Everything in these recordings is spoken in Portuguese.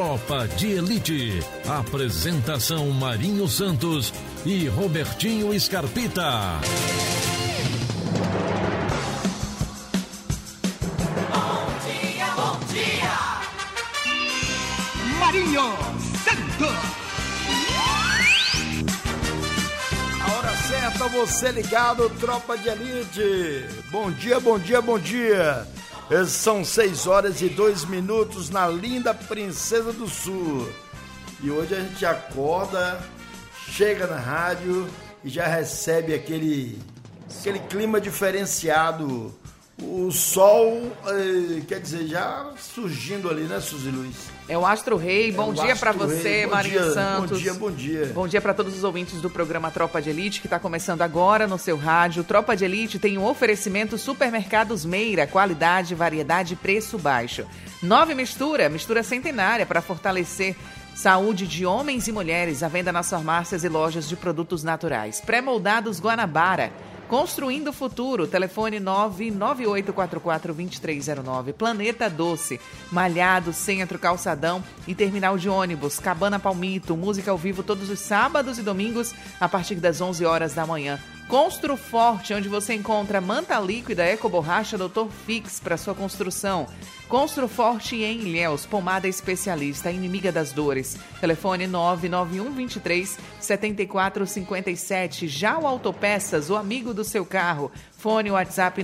Tropa de Elite. Apresentação Marinho Santos e Robertinho Scarpita. Bom dia! Marinho Santos! A hora certa, você ligado, Tropa de Elite. Bom dia, bom dia, bom dia. São 6 horas e 2 minutos na linda Princesa do Sul. E hoje a gente acorda, chega na rádio e já recebe aquele clima diferenciado. O sol, quer dizer, já surgindo ali, né, Suzy Luiz? É o Astro Rei. Bom dia para você, Marinho Santos. Bom dia, bom dia. Bom dia para todos os ouvintes do programa Tropa de Elite, que está começando agora no seu rádio. Tropa de Elite tem um oferecimento Supermercados Meira, qualidade, variedade e preço baixo. 9 mistura centenária para fortalecer saúde de homens e mulheres, à venda nas farmácias e lojas de produtos naturais. Pré-moldados Guanabara. Construindo o Futuro, telefone 99844-2309. Planeta Doce, Malhado, Centro, Calçadão e Terminal de Ônibus. Cabana Palmito, música ao vivo todos os sábados e domingos a partir das 11 horas da manhã. Construforte, onde você encontra manta líquida, ecoborracha, Dr. Fix para sua construção. Construforte em Ilhéus, pomada especialista, inimiga das dores. Telefone 99123-7457. Já o Autopeças, o amigo do seu carro. Fone WhatsApp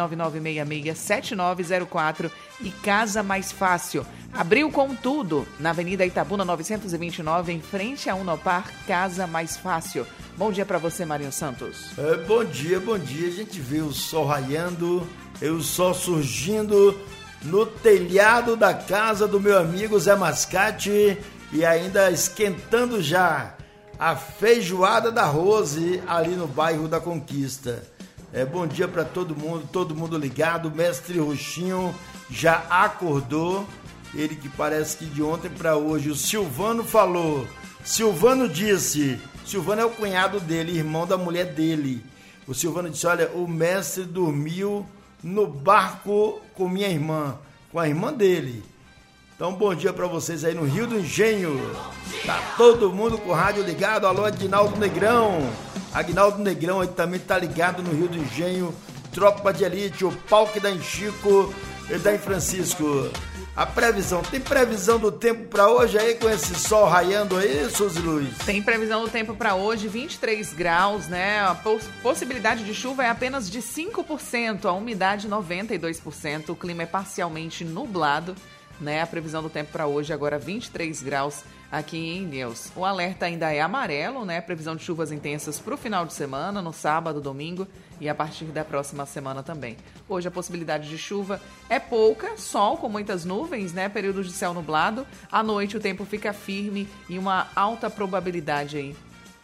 99966-7904. E Casa Mais Fácil. Abriu com tudo na Avenida Itabuna 929, em frente a Unopar. Casa Mais Fácil. Bom dia para você, Marinho Santos. Bom dia, bom dia. A gente vê o sol raiando, o sol surgindo no telhado da casa do meu amigo Zé Mascate e ainda esquentando já a feijoada da Rose ali no bairro da Conquista. Bom dia para todo mundo ligado. O mestre Roxinho já acordou, ele que parece que de ontem para hoje. O Silvano falou, Silvano disse, Silvano é o cunhado dele, irmão da mulher dele. O Silvano disse, olha, o mestre dormiu no barco com minha irmã, com a irmã dele. Então, bom dia para vocês aí no Rio do Engenho. Tá todo mundo com o rádio ligado. Alô, Aguinaldo Negrão. Aguinaldo Negrão aí também tá ligado no Rio do Engenho. Tropa de Elite, o pau que dá em Chico e dá em Francisco. A previsão, tem previsão do tempo para hoje aí com esse sol raiando aí, Suzy Luiz? Tem previsão do tempo para hoje, 23 graus, né? A possibilidade de chuva é apenas de 5%, a umidade 92%, o clima é parcialmente nublado, né? A previsão do tempo para hoje agora 23 graus aqui em Ilhéus. O alerta ainda é amarelo, né? Previsão de chuvas intensas para o final de semana, no sábado, domingo e a partir da próxima semana também. Hoje a possibilidade de chuva é pouca, sol com muitas nuvens, né? Períodos de céu nublado. À noite o tempo fica firme e uma alta probabilidade aí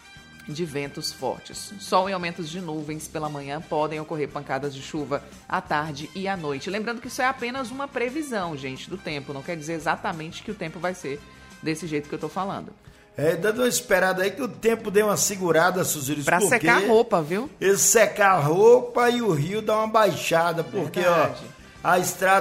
de ventos fortes. Sol e aumentos de nuvens pela manhã, podem ocorrer pancadas de chuva à tarde e à noite. Lembrando que isso é apenas uma previsão, gente, do tempo. Não quer dizer exatamente que o tempo vai ser desse jeito que eu tô falando. Dando uma esperada aí que o tempo dê uma segurada, Suzy. Pra secar a roupa, viu? Secar a roupa e o rio dá uma baixada, porque a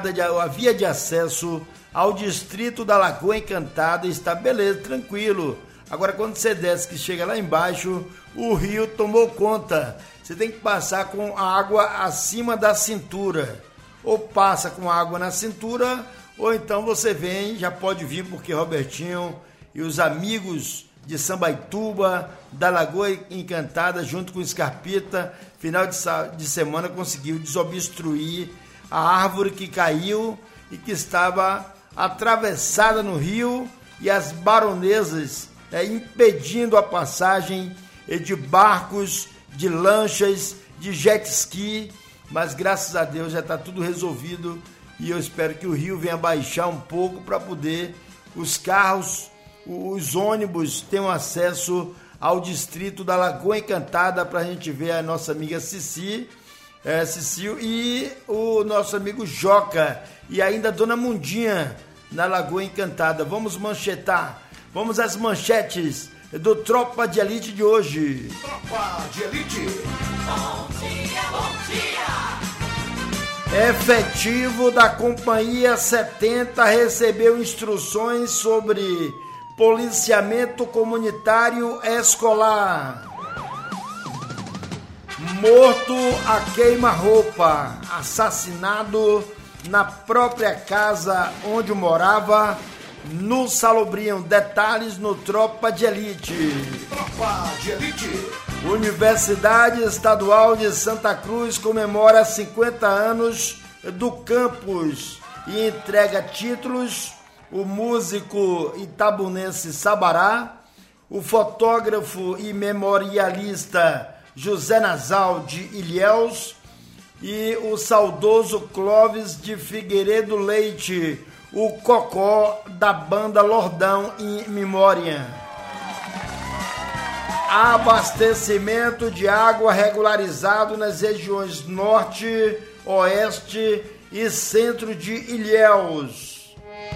via de acesso ao distrito da Lagoa Encantada está beleza, tranquilo. Agora quando você desce, que chega lá embaixo, o rio tomou conta. Você tem que passar com a água acima da cintura. Ou passa com água na cintura, ou então você vem, já pode vir, porque Robertinho e os amigos de Sambaituba, da Lagoa Encantada, junto com Scarpita, final de semana conseguiu desobstruir a árvore que caiu e que estava atravessada no rio, e as baronesas impedindo a passagem de barcos, de lanchas, de jet ski, mas graças a Deus já está tudo resolvido e eu espero que o rio venha baixar um pouco para poder os carros, os ônibus tenham acesso ao distrito da Lagoa Encantada, para a gente ver a nossa amiga Cecil e o nosso amigo Joca e ainda a Dona Mundinha na Lagoa Encantada. Vamos manchetar, vamos às manchetes do Tropa de Elite de hoje. Tropa de Elite. Bom dia, bom dia. Efetivo da Companhia 70 recebeu instruções sobre policiamento comunitário escolar. Morto a queima-roupa, assassinado na própria casa onde morava, no Salobrinho. Detalhes no Tropa de Elite. Tropa de Elite. Universidade Estadual de Santa Cruz comemora 50 anos do campus e entrega títulos. O músico itabunense Sabará, o fotógrafo e memorialista José Nasal de Ilhéus e o saudoso Clóvis de Figueiredo Leite, o Cocó da banda Lordão em memória. Abastecimento de água regularizado nas regiões norte, oeste e centro de Ilhéus.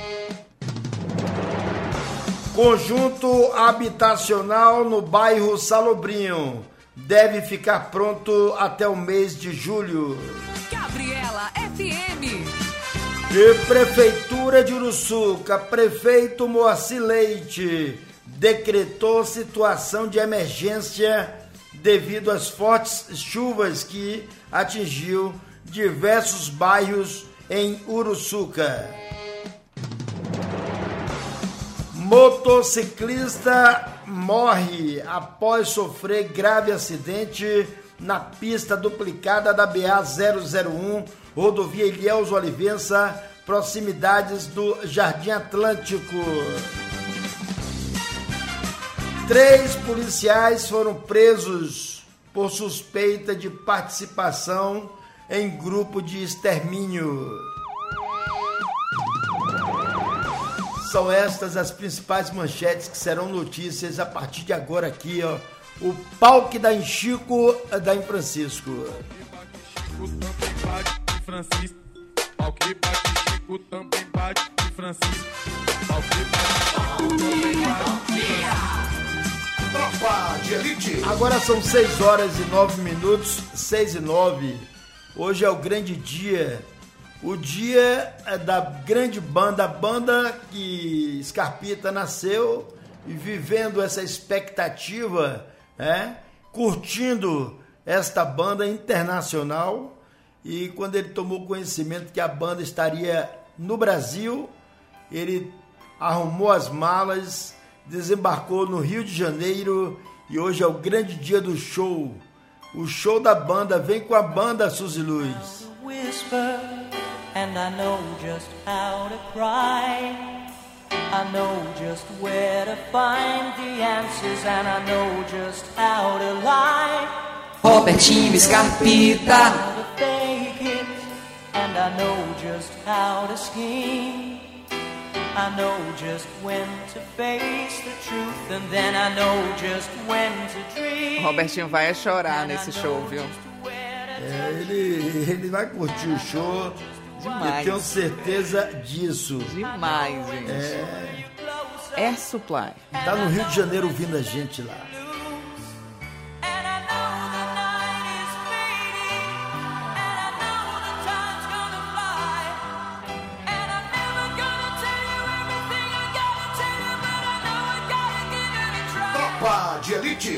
Conjunto habitacional no bairro Salobrinho deve ficar pronto até o mês de julho. Gabriela FM. E Prefeitura de Uruçuca, prefeito Moacir Leite decretou situação de emergência devido às fortes chuvas que atingiu diversos bairros em Uruçuca. Motociclista morre após sofrer grave acidente na pista duplicada da BA-001, rodovia Ilhéus Olivença, proximidades do Jardim Atlântico. 3 policiais foram presos por suspeita de participação em grupo de extermínio. São estas as principais manchetes que serão notícias a partir de agora aqui, ó. O pau que dá em Chico, dá em Francisco. Pau que bate em Chico, também bate em Francisco. Pau que bate Tropa de Elite. Agora são 6 horas e 9 minutos, 6 e 9. Hoje é o grande dia. O dia da grande banda, a banda que Scarpita nasceu e vivendo essa expectativa, curtindo esta banda internacional. E quando ele tomou conhecimento que a banda estaria no Brasil, ele arrumou as malas, desembarcou no Rio de Janeiro e hoje é o grande dia do show. O show da banda, vem com a banda, Suzy Luz. And I know just how to cry. I know just where to find the answers. And I know just how to lie. Robertinho Scarpita. How to fake it. And I know just how to scheme. I know just when to face the truth. And then I know just when to dream. Robertinho vai chorar nesse show, viu? Ele vai curtir o show. Demais. Eu tenho certeza disso. Demais, gente. Air Supply. Tá no Rio de Janeiro ouvindo a gente lá. Tropa de Elite.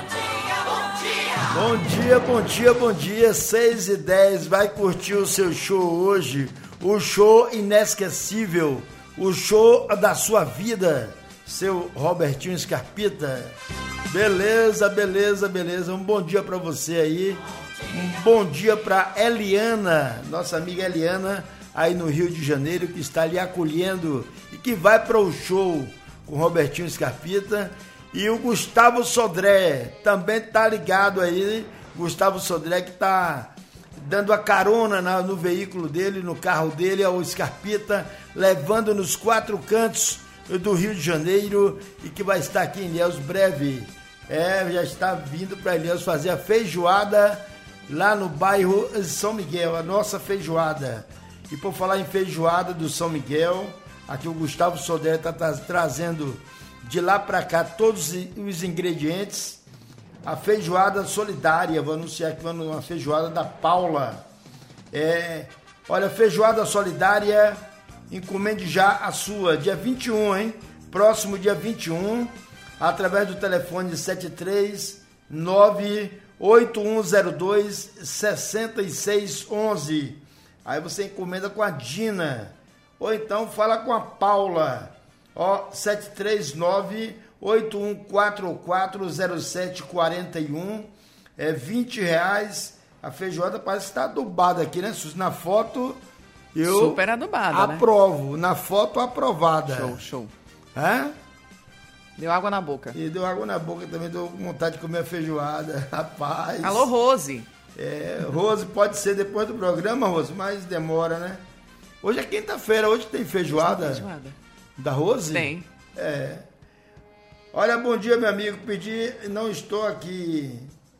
Bom dia, bom dia, bom dia. 6 e 10, vai curtir o seu show hoje. O show inesquecível. O show da sua vida. Seu Robertinho Scarpita. Beleza, beleza, beleza. Um bom dia pra você aí. Um bom dia pra Eliana, nossa amiga Eliana, aí no Rio de Janeiro, que está ali acolhendo e que vai para o show com Robertinho Scarpita. E o Gustavo Sodré também tá ligado aí. Gustavo Sodré que tá dando a carona no veículo dele, no carro dele, ao Scarpita, levando nos 4 cantos do Rio de Janeiro e que vai estar aqui em Ilhéus breve. Já está vindo para Ilhéus fazer a feijoada lá no bairro São Miguel, a nossa feijoada. E por falar em feijoada do São Miguel, aqui o Gustavo Sodré está trazendo de lá para cá todos os ingredientes. A feijoada solidária, vou anunciar aqui uma feijoada da Paula. Olha, feijoada solidária, encomende já a sua, dia 21, hein? Próximo dia 21, através do telefone 739-8102-6611. Aí você encomenda com a Dina, ou então fala com a Paula, ó, 739-8144-0741, é R$20. A feijoada parece que está adubada aqui, né, Suzy? Na foto eu super adubada, aprovo, né? Na foto aprovada. Show. Hã? Deu água na boca. E deu água na boca também, deu vontade de comer a feijoada, rapaz. Alô, Rose. Rose, pode ser depois do programa, Rose, mas demora, né? Hoje é quinta-feira, hoje tem feijoada. Da Rose? Tem. Olha, bom dia, meu amigo. Pedi, não estou aqui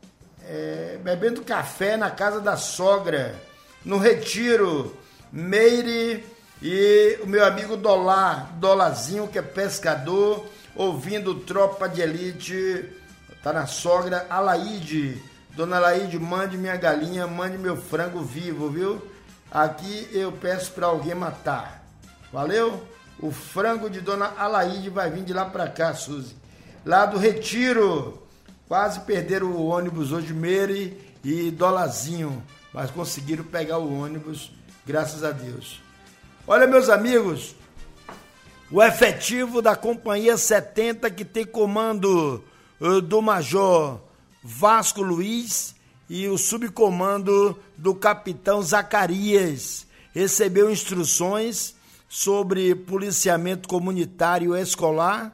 bebendo café na casa da sogra, no Retiro, Meire e o meu amigo Dolazinho, que é pescador, ouvindo Tropa de Elite. Tá na sogra, Alaide. Dona Alaide, mande minha galinha, mande meu frango vivo, viu? Aqui eu peço para alguém matar. Valeu? O frango de Dona Alaide vai vir de lá para cá, Suzy. Lá do Retiro. Quase perderam o ônibus hoje, Meire e Dolazinho. Mas conseguiram pegar o ônibus, graças a Deus. Olha, meus amigos, o efetivo da Companhia 70, que tem comando do Major Vasco Luiz e o subcomando do Capitão Zacarias, recebeu instruções sobre policiamento comunitário escolar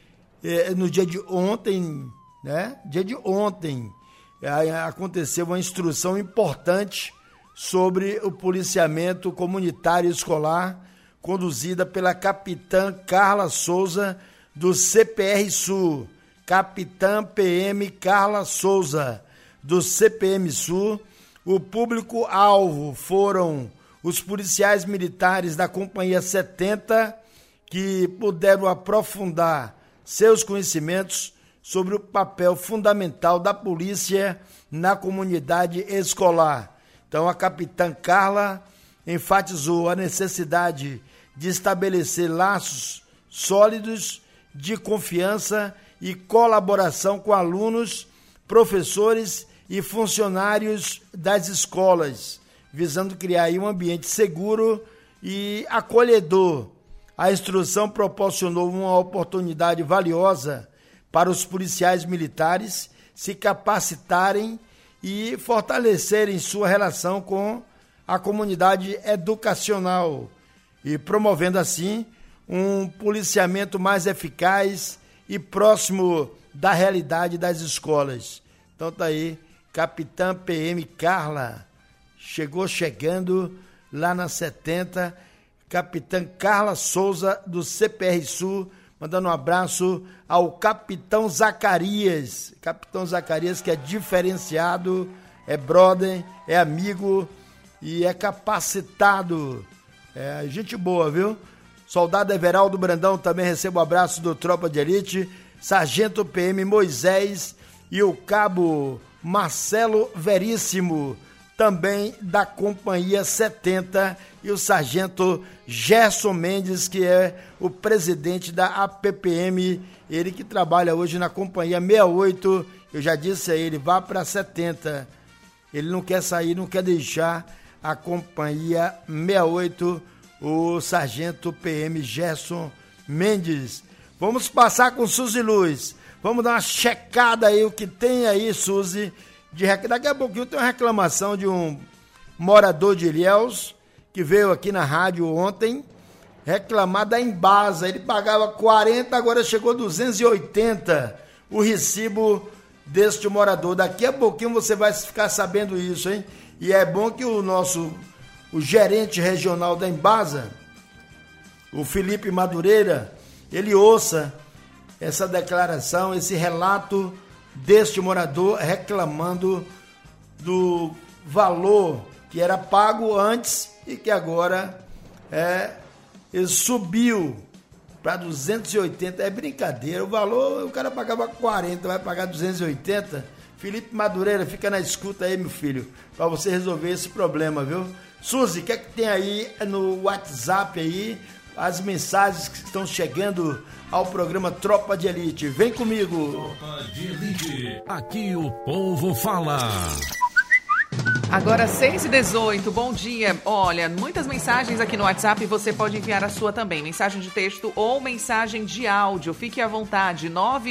no dia de ontem, né? Dia de ontem aconteceu uma instrução importante sobre o policiamento comunitário escolar, conduzida pela capitã Carla Souza, do CPR Sul. Capitã PM Carla Souza, do CPM Sul. O público-alvo foram os policiais militares da Companhia 70, que puderam aprofundar seus conhecimentos sobre o papel fundamental da polícia na comunidade escolar. Então, a capitã Carla enfatizou a necessidade de estabelecer laços sólidos de confiança e colaboração com alunos, professores e funcionários das escolas, visando criar aí um ambiente seguro e acolhedor. A instrução proporcionou uma oportunidade valiosa para os policiais militares se capacitarem e fortalecerem sua relação com a comunidade educacional e promovendo assim um policiamento mais eficaz e próximo da realidade das escolas. Então tá aí, Capitã PM Carla, chegando lá na 70, Capitã Carla Souza, do CPR Sul, mandando um abraço ao Capitão Zacarias. Capitão Zacarias, que é diferenciado, é brother, é amigo e é capacitado. É gente boa, viu? Soldado Everaldo Brandão também recebe um abraço do Tropa de Elite. Sargento PM Moisés e o Cabo Marcelo Veríssimo, também da Companhia 70, e o Sargento Gerson Mendes, que é o presidente da APPM, ele que trabalha hoje na Companhia 68, eu já disse a ele, vá para 70, ele não quer sair, não quer deixar a Companhia 68, o Sargento PM Gerson Mendes. Vamos passar com Suzy Luz, vamos dar uma checada aí, o que tem aí, Suzy. Daqui a pouquinho tem uma reclamação de um morador de Ilhéus que veio aqui na rádio ontem reclamar da Embasa. Ele pagava 40, agora chegou 280 o recibo deste morador. Daqui a pouquinho você vai ficar sabendo isso, hein? E é bom que o gerente regional da Embasa, o Felipe Madureira, ele ouça essa declaração, esse relato deste morador reclamando do valor que era pago antes e que agora ele subiu para 280. É brincadeira, o valor, o cara pagava 40, vai pagar 280, Felipe Madureira, fica na escuta aí, meu filho, para você resolver esse problema, viu? Suzy, o que é que tem aí no WhatsApp aí? As mensagens que estão chegando ao programa Tropa de Elite. Vem comigo. Tropa de Elite. Aqui o povo fala. Agora 6h18, bom dia. Olha, muitas mensagens aqui no WhatsApp, você pode enviar a sua também. Mensagem de texto ou mensagem de áudio. Fique à vontade,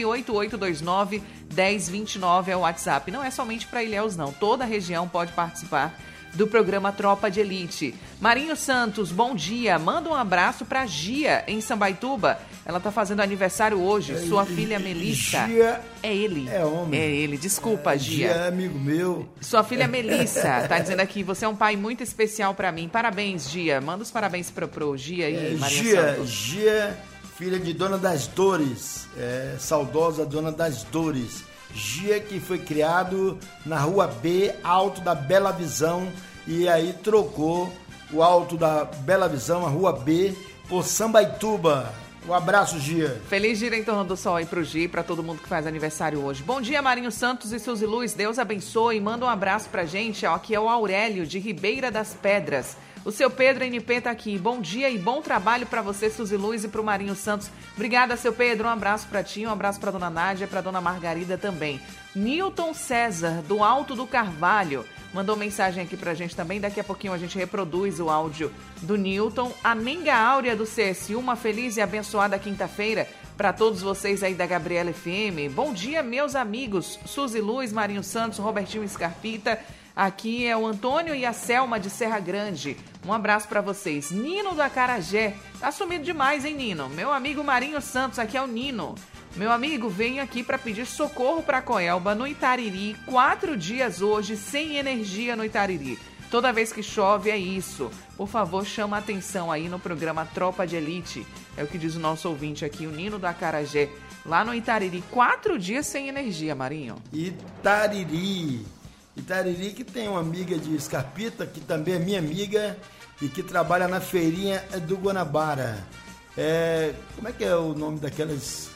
98829-1029 é o WhatsApp. Não é somente para Ilhéus, não. Toda a região pode participar do programa Tropa de Elite. Marinho Santos, bom dia. Manda um abraço para Gia, em Sambaituba. Ela tá fazendo aniversário hoje. Sua filha Melissa. Gia é ele. É homem. É ele. Desculpa, Gia. Gia é amigo meu. Sua filha Melissa tá dizendo aqui, você é um pai muito especial para mim. Parabéns, Gia. Manda os parabéns pro Gia aí, Marinho Santos. Gia, filha de Dona das Dores. Saudosa Dona das Dores. Gia, que foi criado na Rua B, Alto da Bela Visão, e aí trocou o Alto da Bela Visão, a Rua B, por Sambaituba. Um abraço, Gia. Feliz Gira em Torno do Sol aí pro Gia e pra todo mundo que faz aniversário hoje. Bom dia, Marinho Santos e Suzy Luz. Deus abençoe. Manda um abraço pra gente. Ó, aqui é o Aurélio, de Ribeira das Pedras. O seu Pedro NP tá aqui. Bom dia e bom trabalho pra você, Suzy Luz, e pro Marinho Santos. Obrigada, seu Pedro. Um abraço pra ti, um abraço pra dona Nádia, pra dona Margarida também. Nilton César, do Alto do Carvalho, mandou mensagem aqui pra gente também. Daqui a pouquinho a gente reproduz o áudio do Nilton. A Menga Áurea do CSU, uma feliz e abençoada quinta-feira para todos vocês aí da Gabriela FM. Bom dia, meus amigos. Suzy Luz, Marinho Santos, Robertinho Scarpita. Aqui é o Antônio e a Selma de Serra Grande. Um abraço para vocês. Nino do Acarajé. Tá sumido demais, hein, Nino? Meu amigo Marinho Santos, aqui é o Nino. Meu amigo, venho aqui para pedir socorro para Coelba, no Itariri. 4 dias hoje, sem energia no Itariri. Toda vez que chove é isso. Por favor, chama a atenção aí no programa Tropa de Elite. É o que diz o nosso ouvinte aqui, o Nino do Acarajé. Lá no Itariri, 4 dias sem energia, Marinho. Itariri, que tem uma amiga de Scarpita, que também é minha amiga, e que trabalha na feirinha do Guanabara. Como é que é o nome daquelas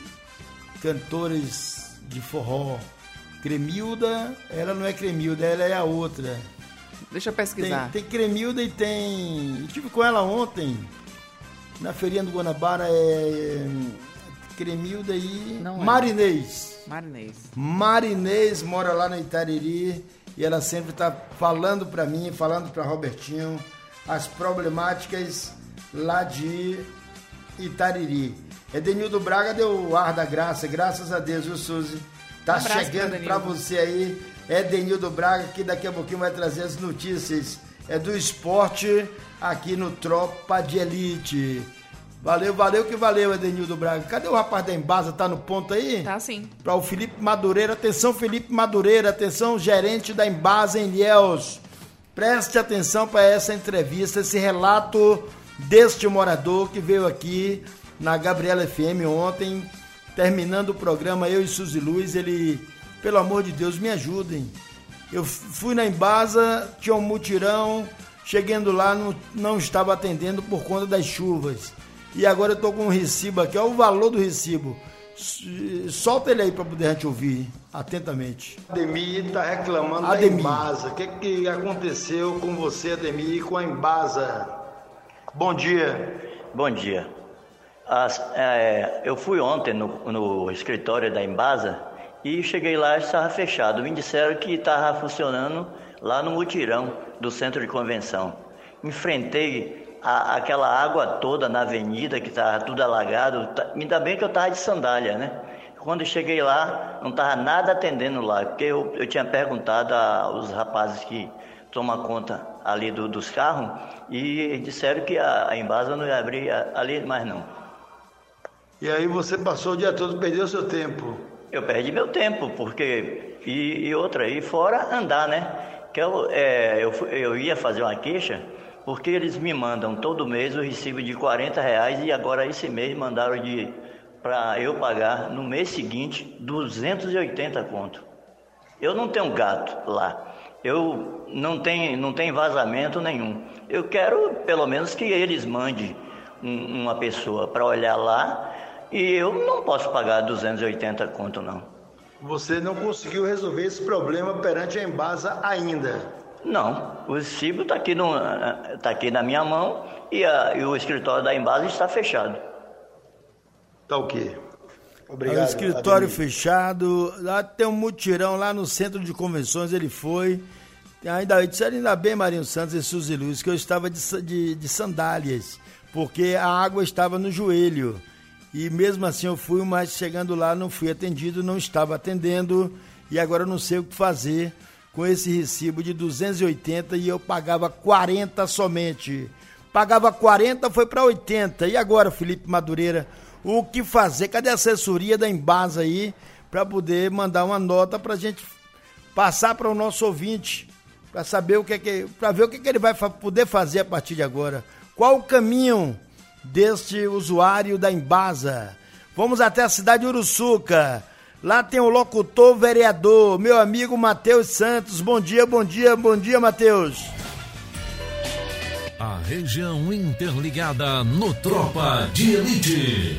cantores de forró? Cremilda, ela não é Cremilda, ela é a outra. Deixa eu pesquisar. Tem Cremilda e tem... Eu estive com ela ontem, na feirinha do Guanabara, Cremilda e não é. Marinês mora lá no Itariri, e ela sempre está falando para mim, falando para Robertinho, as problemáticas lá de Itariri. Edenildo Braga deu o ar da graça, graças a Deus, viu, Suzy? Tá chegando para você aí, Edenildo Braga, que daqui a pouquinho vai trazer as notícias do esporte aqui no Tropa de Elite. Valeu que valeu, Edenildo Braga. Cadê o rapaz da Embasa? Tá no ponto aí? Tá sim. Para o Felipe Madureira. Atenção, Felipe Madureira. Atenção, gerente da Embasa em Ilhéus. Preste atenção para essa entrevista, esse relato deste morador que veio aqui na Gabriela FM ontem, terminando o programa, eu e Suzy Luz. Ele, pelo amor de Deus, me ajudem. Eu fui na Embasa, tinha um mutirão, chegando lá, não estava atendendo por conta das chuvas. E agora eu tô com um recibo aqui, olha o valor do recibo. Solta ele aí para poder a gente ouvir atentamente. Ademir está reclamando da Embasa. O que aconteceu com você, Ademir, e com a Embasa? Bom dia. Bom dia. Eu fui ontem no escritório da Embasa e cheguei lá e estava fechado. Me disseram que estava funcionando lá no mutirão do centro de convenção. Enfrentei aquela água toda na avenida, que estava tudo alagado. Ainda bem que eu estava de sandália, né? Quando eu cheguei lá, não estava nada atendendo lá, porque eu tinha perguntado aos rapazes que tomam conta ali dos carros, e disseram que a Embasa não ia abrir ali mais não. E aí você passou o dia todo, perdeu seu tempo? Eu perdi meu tempo, porque... E outra, e fora andar, né? Que eu ia fazer uma queixa, porque eles me mandam todo mês o recibo de R$40 e agora esse mês mandaram para eu pagar no mês seguinte 280 conto. Eu não tenho gato lá, eu não tenho vazamento nenhum. Eu quero pelo menos que eles mandem uma pessoa para olhar lá, e eu não posso pagar 280 conto não. Você não conseguiu resolver esse problema perante a Embasa ainda? Não, o recibo está aqui na minha mão e o escritório da Embasa está fechado. Tá ok. Obrigado. O escritório fechado, lá tem um mutirão lá no centro de convenções, ele foi. Ainda bem, Marinho Santos e Suzy Luz, que eu estava de sandálias, porque a água estava no joelho. E mesmo assim eu fui, mas chegando lá não fui atendido, não estava atendendo, e agora eu não sei o que fazer com esse recibo de 280 e eu pagava 40 somente. Pagava 40, foi para 80. E agora, Felipe Madureira, o que fazer? Cadê a assessoria da Embasa aí para poder mandar uma nota para a gente passar para o nosso ouvinte, para saber para ver o que ele vai poder fazer a partir de agora? Qual o caminho deste usuário da Embasa? Vamos até a cidade de Uruçuca. Lá tem o locutor vereador, meu amigo Matheus Santos. Bom dia, Matheus. A região interligada no Tropa de Elite.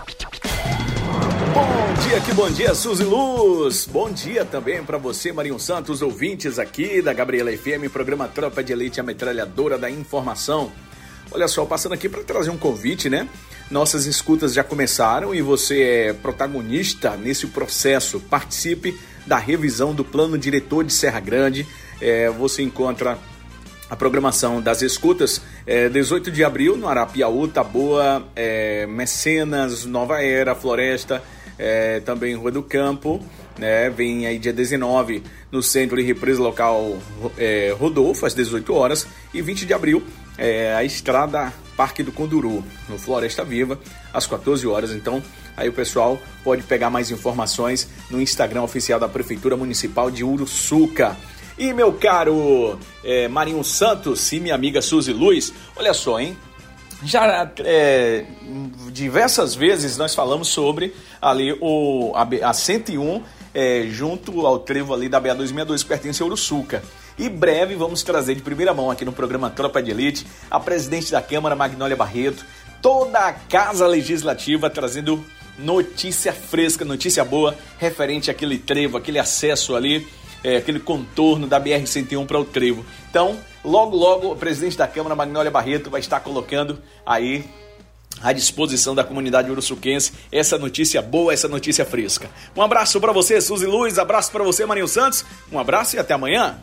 Bom dia, Suzy Luz. Bom dia também para você, Marinho Santos, ouvintes aqui da Gabriela FM, programa Tropa de Elite, a metralhadora da informação. Olha só, passando aqui para trazer um convite, né? Nossas escutas já começaram e você é protagonista nesse processo. Participe da revisão do Plano Diretor de Serra Grande. Você encontra a programação das escutas 18 de abril no Arapiaú, Taboa, Mecenas, Nova Era, Floresta, também Rua do Campo, né? Vem aí dia 19 no Centro de Represa Local Rodolfo, às 18 horas, e 20 de abril a Estrada Parque do Conduru, no Floresta Viva, às 14 horas. Então, aí o pessoal pode pegar mais informações no Instagram oficial da Prefeitura Municipal de Uruçuca. E meu caro Marinho Santos e minha amiga Suzy Luz, olha só, hein? Já diversas vezes nós falamos sobre ali a 101 junto ao trevo ali da BA-262 que pertence a Uruçuca. E breve vamos trazer de primeira mão aqui no programa Tropa de Elite a presidente da Câmara, Magnólia Barreto, toda a Casa Legislativa trazendo notícia fresca, notícia boa referente àquele trevo, aquele acesso ali, aquele contorno da BR-101 para o trevo. Então, logo o presidente da Câmara, Magnólia Barreto, vai estar colocando aí à disposição da comunidade uruçuquense essa notícia boa, essa notícia fresca. Um abraço para você, Suzy Luz, abraço para você, Marinho Santos, um abraço e até amanhã.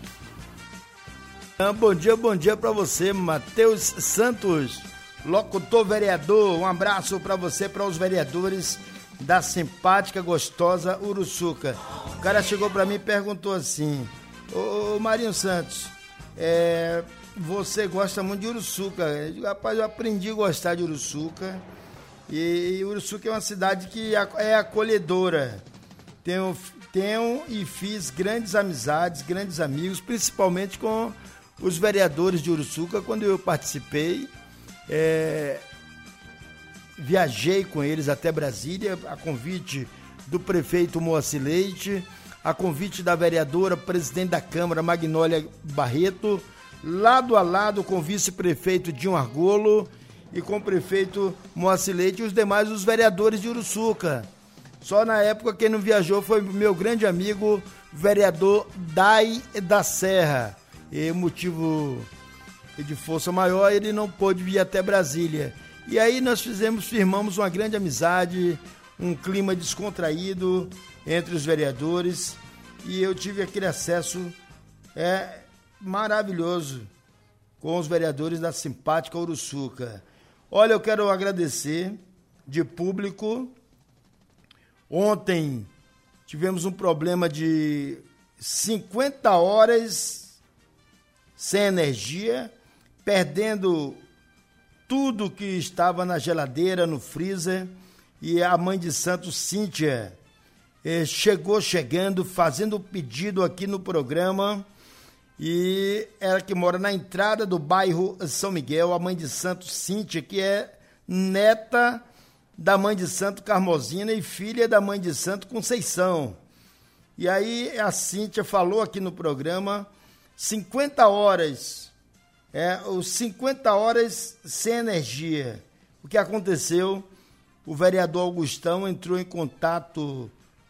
Bom dia para você, Matheus Santos, locutor vereador. Um abraço para você, para os vereadores da simpática, gostosa Uruçuca. O cara chegou para mim e perguntou assim: ô Marinho Santos, você gosta muito de Uruçuca? Eu digo, rapaz, eu aprendi a gostar de Uruçuca, e Uruçuca é uma cidade que é acolhedora. Tenho e fiz grandes amizades, grandes amigos, principalmente com os vereadores de Uruçuca. Quando eu participei, viajei com eles até Brasília, a convite do prefeito Moacir Leite, a convite da vereadora, presidente da Câmara, Magnólia Barreto, lado a lado com o vice-prefeito Dinho Argolo e com o prefeito Moacir Leite e os demais, os vereadores de Uruçuca. Só na época quem não viajou foi meu grande amigo, vereador Dai da Serra. E motivo de força maior, ele não pôde vir até Brasília. E aí nós firmamos uma grande amizade, um clima descontraído entre os vereadores, e eu tive aquele acesso maravilhoso com os vereadores da simpática Uruçuca. Olha, eu quero agradecer de público. Ontem tivemos um problema de 50 horas sem energia, perdendo tudo que estava na geladeira, no freezer, e a mãe de santo, Cíntia, chegando, fazendo o pedido aqui no programa, e ela que mora na entrada do bairro São Miguel, a mãe de santo, Cíntia, que é neta da mãe de santo Carmosina e filha da mãe de santo Conceição. E aí a Cíntia falou aqui no programa, 50 horas, os 50 horas sem energia. O que aconteceu? O vereador Augustão entrou em contato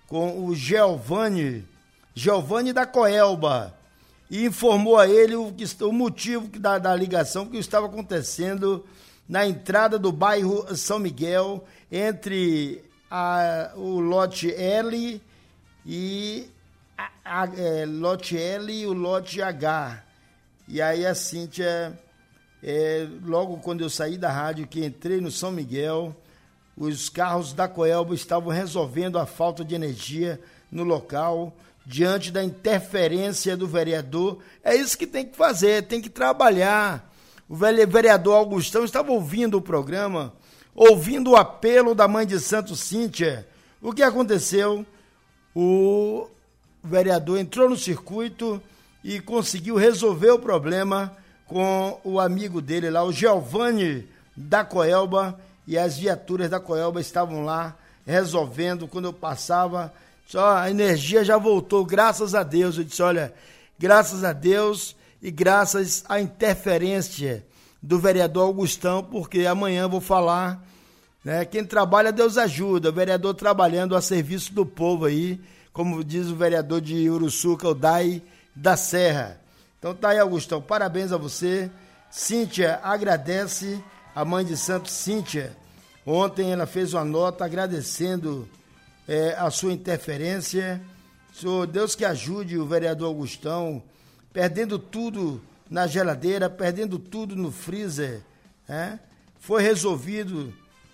com o Giovanni da Coelba, e informou a ele o motivo da ligação que estava acontecendo na entrada do bairro São Miguel, entre o lote L e lote L e o lote H. E aí a Cíntia, logo quando eu saí da rádio, que entrei no São Miguel, os carros da Coelba estavam resolvendo a falta de energia no local, diante da interferência do vereador. É isso que tem que fazer, tem que trabalhar. O vereador Augustão estava ouvindo o programa, ouvindo o apelo da mãe de santo Cíntia. O que aconteceu? O vereador entrou no circuito e conseguiu resolver o problema com o amigo dele lá, o Giovanni da Coelba, e as viaturas da Coelba estavam lá resolvendo. Quando eu passava, só a energia já voltou, graças a Deus. Eu disse, olha, graças a Deus e graças à interferência do vereador Augustão, porque amanhã eu vou falar, né, quem trabalha Deus ajuda, o vereador trabalhando a serviço do povo aí, como diz o vereador de Uruçuca, o Dai da Serra. Então tá aí, Augustão, parabéns a você. Cíntia agradece, a mãe de santo Cíntia, ontem ela fez uma nota agradecendo a sua interferência. Senhor, Deus que ajude o vereador Augustão, perdendo tudo na geladeira, perdendo tudo no freezer, né? Foi resolvido.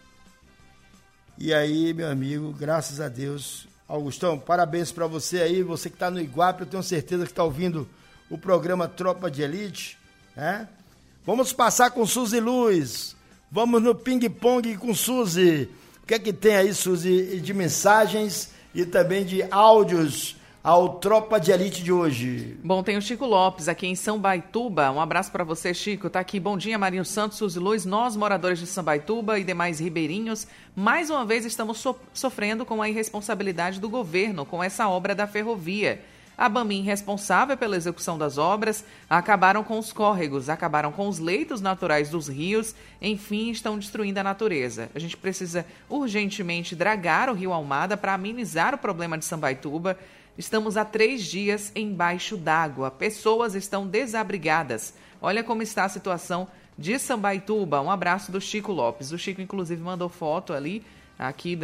E aí, meu amigo, graças a Deus. Augustão, parabéns para você aí, você que está no Iguape, eu tenho certeza que está ouvindo o programa Tropa de Elite, né? Vamos passar com Suzy Luz, vamos no ping-pong com Suzy. O que é que tem aí, Suzy, de mensagens e também de áudios ao Tropa de Elite de hoje? Bom, tem o Chico Lopes aqui em Sambaituba. Um abraço para você, Chico. Tá aqui. Bom dia, Marinho Santos, Suzy Luz. Nós, moradores de Sambaituba e demais ribeirinhos, mais uma vez estamos sofrendo com a irresponsabilidade do governo com essa obra da ferrovia. A Bamim, responsável pela execução das obras, acabaram com os córregos, acabaram com os leitos naturais dos rios, enfim, estão destruindo a natureza. A gente precisa urgentemente dragar o rio Almada para amenizar o problema de Sambaituba. Estamos há 3 dias embaixo d'água. Pessoas estão desabrigadas. Olha como está a situação de Sambaituba. Um abraço do Chico Lopes. O Chico, inclusive, mandou foto ali, aqui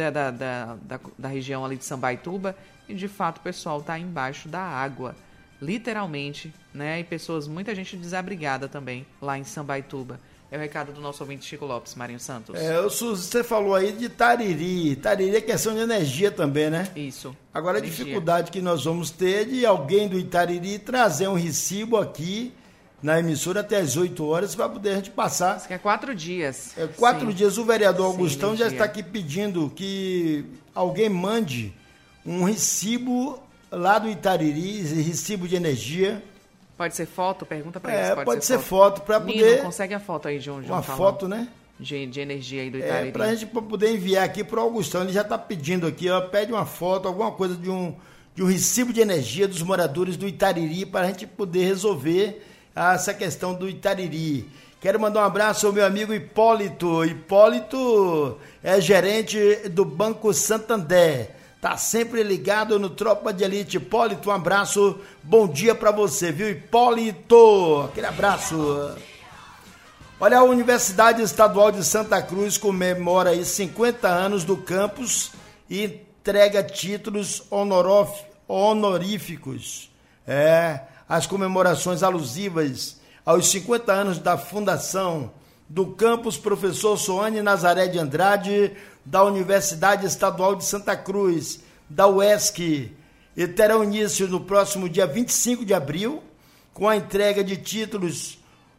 da região ali de Sambaituba. E, de fato, o pessoal está embaixo da água. Literalmente, né? E muita gente desabrigada também lá em Sambaituba. É o recado do nosso ouvinte Chico Lopes, Marinho Santos. Suzy, você falou aí de Tariri. Tariri é questão de energia também, né? Isso. Agora a dificuldade que nós vamos ter de alguém do Itariri trazer um recibo aqui na emissora até as 8 horas para poder a gente passar. Isso que é 4 dias. 4 dias. O vereador Augustão já está aqui pedindo que alguém mande um recibo lá do Itariri, recibo de energia. Pode ser foto? Pergunta para eles. Pode ser foto para poder... Nino, consegue a foto aí de onde uma foto, né? De energia aí do Itariri. Para a gente poder enviar aqui para o Augustão. Ele já está pedindo aqui, pede uma foto, alguma coisa de um recibo de energia dos moradores do Itariri para a gente poder resolver essa questão do Itariri. Quero mandar um abraço ao meu amigo Hipólito. Hipólito é gerente do Banco Santander. Tá sempre ligado no Tropa de Elite. Hipólito, um abraço, bom dia para você, viu, Hipólito? Aquele abraço. Olha, a Universidade Estadual de Santa Cruz comemora aí 50 anos do campus e entrega títulos honoríficos. As comemorações alusivas aos 50 anos da fundação do campus Professor Soane Nazaré de Andrade, da Universidade Estadual de Santa Cruz, da UESC, e terão início no próximo dia 25 de abril, com a entrega de títulos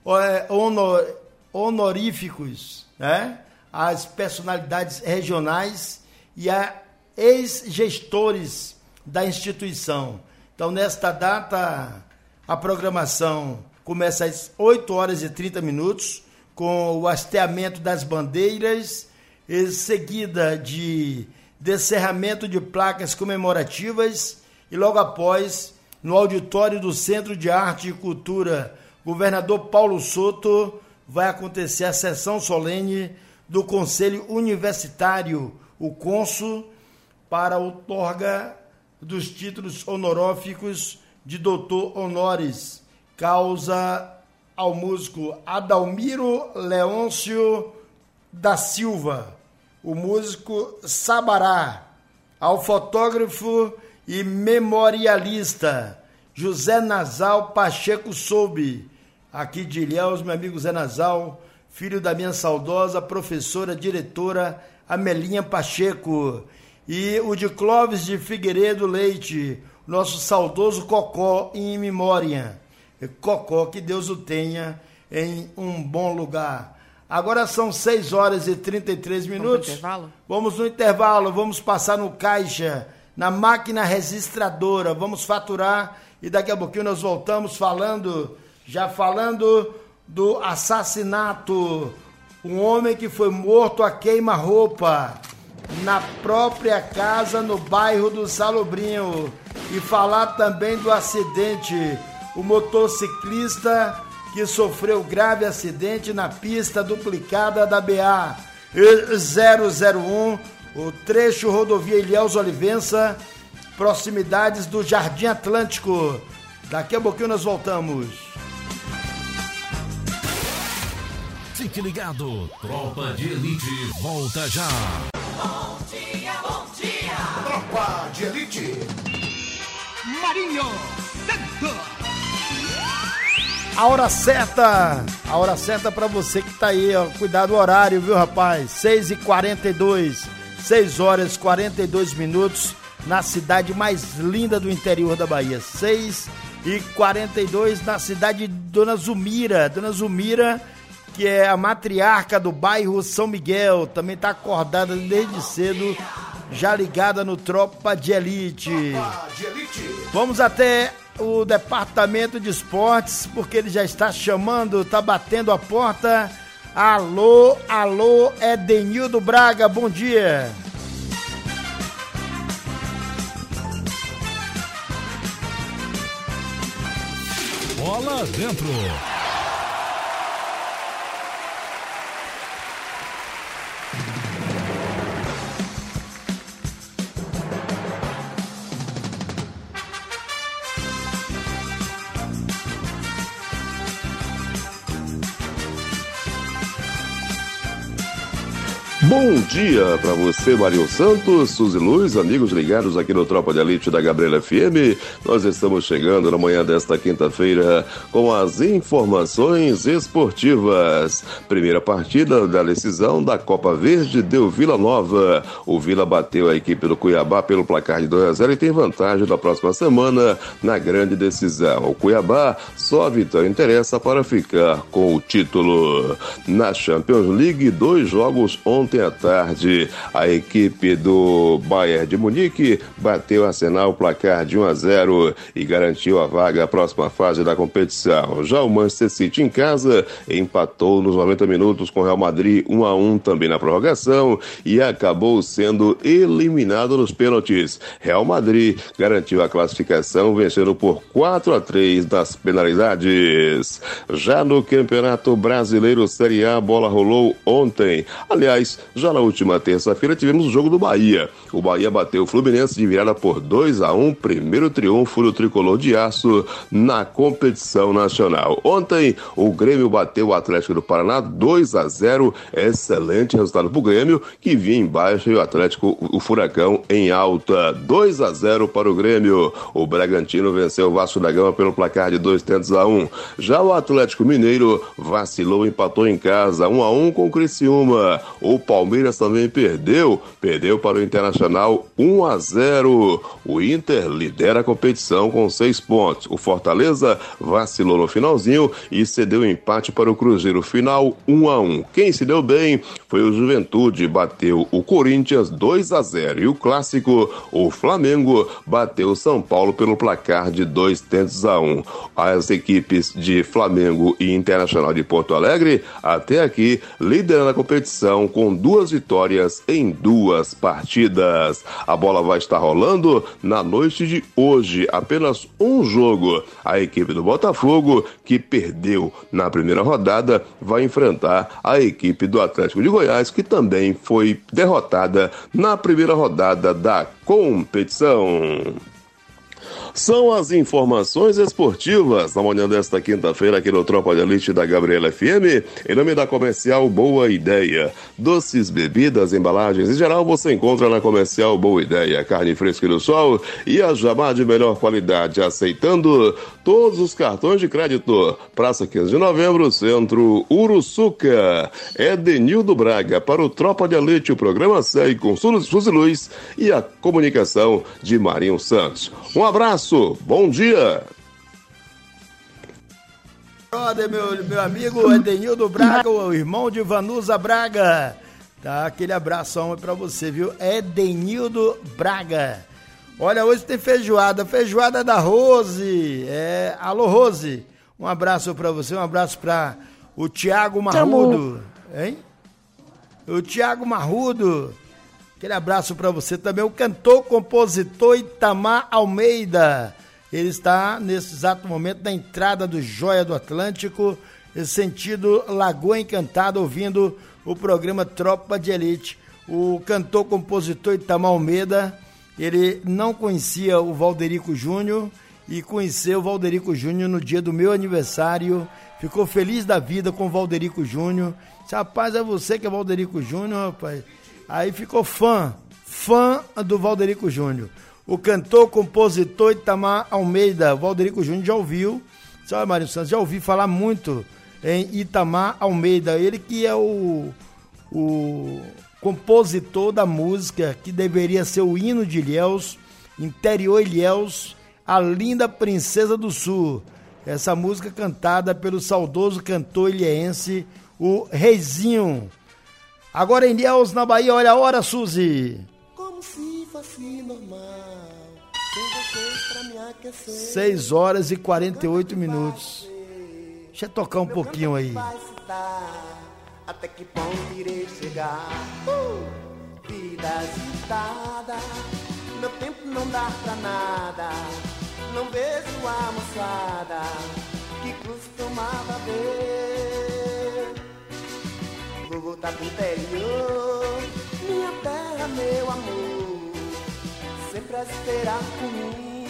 honoríficos, né, às personalidades regionais e a ex-gestores da instituição. Então, nesta data, a programação começa às 8 horas e 30 minutos, com o hasteamento das bandeiras, em seguida de descerramento de placas comemorativas e logo após, no auditório do Centro de Arte e Cultura Governador Paulo Soto, vai acontecer a sessão solene do Conselho Universitário, o CONSU, para outorga dos títulos honoríficos de doutor honoris causa ao músico Adalmiro Leôncio da Silva, o músico Sabará, ao fotógrafo e memorialista José Nasal Pacheco Soube, aqui de Ilhéus, meu amigo Zé Nasal, filho da minha saudosa professora diretora Amelinha Pacheco, e o de Clóvis de Figueiredo Leite, nosso saudoso Cocó em memória. Cocó, que Deus o tenha em um bom lugar. Agora são 6 horas e 33 minutos. Vamos no intervalo, vamos passar no caixa, na máquina registradora, vamos faturar e daqui a pouquinho nós voltamos falando do assassinato. Um homem que foi morto a queima-roupa na própria casa no bairro do Salobrinho. E falar também do acidente, o motociclista que sofreu grave acidente na pista duplicada da BA 001, o trecho rodovia Ilhéus Olivença, proximidades do Jardim Atlântico. Daqui a pouquinho nós voltamos. Fique ligado, Tropa de Elite volta já. Bom dia, bom dia. Tropa de Elite. Marinho Santos. A hora certa para você que tá aí, ó. Cuidado do horário, viu, rapaz? 6h42, 6 horas 42 minutos, na cidade mais linda do interior da Bahia. 6h42, na cidade de Dona Zumira, que é a matriarca do bairro São Miguel, também tá acordada desde cedo, já ligada no Tropa de Elite. Vamos até o departamento de esportes, porque ele já está chamando, tá batendo a porta. Alô, Edenildo Braga, bom dia. Bola dentro. Bom dia para você, Marinho Santos, Suzy Luz, amigos ligados aqui no Tropa de Elite da Gabriela FM. Nós estamos chegando na manhã desta quinta-feira com as informações esportivas. Primeira partida da decisão da Copa Verde deu Vila Nova. O Vila bateu a equipe do Cuiabá pelo placar de 2-0 e tem vantagem na próxima semana na grande decisão. O Cuiabá, só a vitória interessa para ficar com o título. Na Champions League, 2 jogos ontem à tarde, a equipe do Bayern de Munique bateu a Arsenal o placar de 1-0 e garantiu a vaga à próxima fase da competição. Já o Manchester City em casa empatou nos 90 minutos com o Real Madrid 1-1 também na prorrogação e acabou sendo eliminado nos pênaltis. Real Madrid garantiu a classificação vencendo por 4-3 nas penalidades. Já no Campeonato Brasileiro Série A, a bola rolou ontem. Aliás, já na última terça-feira tivemos o jogo do Bahia. O Bahia bateu o Fluminense de virada por 2-1, primeiro triunfo do tricolor de aço na competição nacional. Ontem, o Grêmio bateu o Atlético do Paraná 2-0, excelente resultado para o Grêmio, que vinha em baixa, e o Atlético, o Furacão, em alta. 2-0 para o Grêmio. O Bragantino venceu o Vasco da Gama pelo placar de 2-1. Já o Atlético Mineiro vacilou e empatou em casa 1-1 com o Criciúma. O Palmeiras também perdeu para o Internacional 1-0. O Inter lidera a competição com 6 pontos. O Fortaleza vacilou no finalzinho e cedeu empate para o Cruzeiro, final 1-1. Quem se deu bem foi o Juventude, bateu o Corinthians 2-0. E o clássico, o Flamengo, bateu o São Paulo pelo placar de 2-1. As equipes de Flamengo e Internacional de Porto Alegre, até aqui, liderando a competição com 2 vitórias em 2 partidas. A bola vai estar rolando na noite de hoje. Apenas um jogo. A equipe do Botafogo, que perdeu na primeira rodada, vai enfrentar a equipe do Atlético de Goiás, que também foi derrotada na primeira rodada da competição. São as informações esportivas na manhã desta quinta-feira aqui no Tropa de Elite da Gabriela FM, em nome da Comercial Boa Ideia. Doces, bebidas, embalagens em geral você encontra na Comercial Boa Ideia. Carne fresca do sol e a jabá de melhor qualidade, aceitando todos os cartões de crédito. Praça 15 de Novembro, Centro Uruçuca. Edenildo Braga para o Tropa de Elite. O programa segue com Suzy Luz e a comunicação de Marinho Santos. Um abraço, bom dia. Brother, meu amigo Edenildo Braga, o irmão de Vanusa Braga. Tá, aquele abração pra você, viu? Edenildo Braga. Olha, hoje tem feijoada da Rose. Alô, Rose. Um abraço pra você, um abraço pra o Tiago Marrudo. Hein? O Tiago Marrudo. Aquele abraço pra você também. O cantor, compositor Itamar Almeida. Ele está, nesse exato momento, na entrada do Joia do Atlântico, sentido Lagoa Encantada, ouvindo o programa Tropa de Elite. O cantor, compositor Itamar Almeida, ele não conhecia o Valderico Júnior e conheceu o Valderico Júnior no dia do meu aniversário. Ficou feliz da vida com o Valderico Júnior. Disse, rapaz, é você que é Valderico Júnior, rapaz. Aí ficou fã do Valderico Júnior. O cantor, compositor Itamar Almeida, Valderico Júnior já ouviu, sabe, Mário Santos, já ouvi falar muito em Itamar Almeida, ele que é o compositor da música que deveria ser o hino de Ilhéus, Interior Ilhéus, a linda Princesa do Sul. Essa música cantada pelo saudoso cantor ilhéense, o Reizinho. Agora em Ilhéus, na Bahia, olha a hora, Suzy. Como se fosse normal, sem vocês pra me aquecer. 6 horas e 48 minutos. Deixa eu tocar um pouquinho aí. Até que ponto irei chegar? Vida agitada, meu tempo não dá pra nada. Não vejo a moçada que costumava ver. Vou voltar pro interior, minha terra, meu amor, sempre a esperar por mim.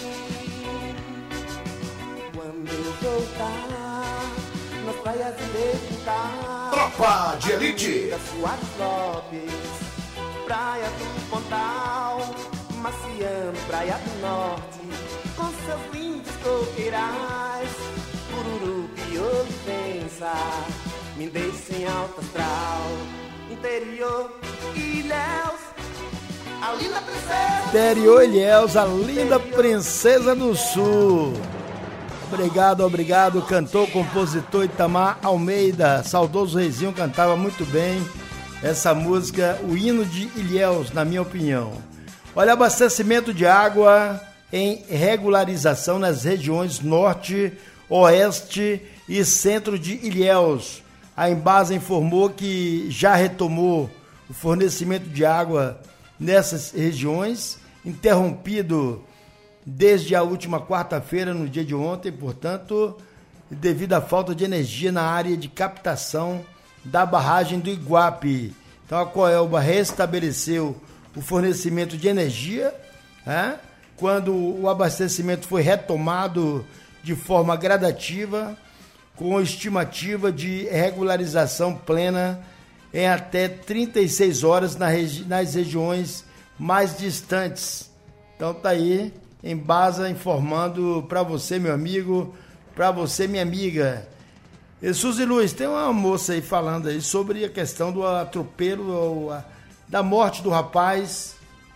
Quando eu voltar, nas praias irei pintar. Tropa de Elite. Da Soares Lopes, Praia do Pontal, Maciano, Praia do Norte, com seus lindos coqueirais, Cururu e Olivença, me deixa em alto astral. Interior Ilhéus, a linda princesa. Interior Ilhéus, a linda Princesa do Sul. Obrigado, cantor, compositor Itamar Almeida. Saudoso Reizinho cantava muito bem essa música, o hino de Ilhéus, na minha opinião. Olha, abastecimento de água em regularização nas regiões norte, oeste e centro de Ilhéus. A Embasa informou que já retomou o fornecimento de água nessas regiões, interrompido desde a última quarta-feira, no dia de ontem, portanto, devido à falta de energia na área de captação da barragem do Iguape. Então a Coelba restabeleceu o fornecimento de energia, quando o abastecimento foi retomado de forma gradativa, com estimativa de regularização plena em até 36 horas nas regiões mais distantes. Então tá aí, Embasa informando para você, meu amigo, para você, minha amiga. E Suzy Luz, tem uma moça aí falando aí sobre a questão do atropelo, da morte do rapaz,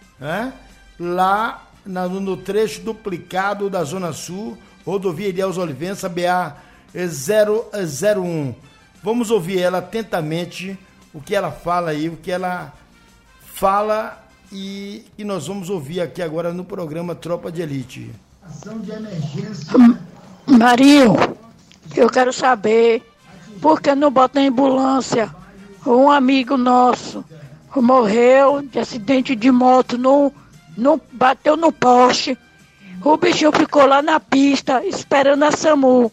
lá no trecho duplicado da Zona Sul, rodovia Ilhéus Olivença, BA 001. Vamos ouvir ela atentamente, o que ela fala aí, o que ela fala e nós vamos ouvir aqui agora no programa Tropa de Elite. Ação de emergência. Marinho, eu quero saber por que não bota em ambulância um amigo nosso morreu de acidente de moto, bateu no poste, o bichinho ficou lá na pista esperando a SAMU.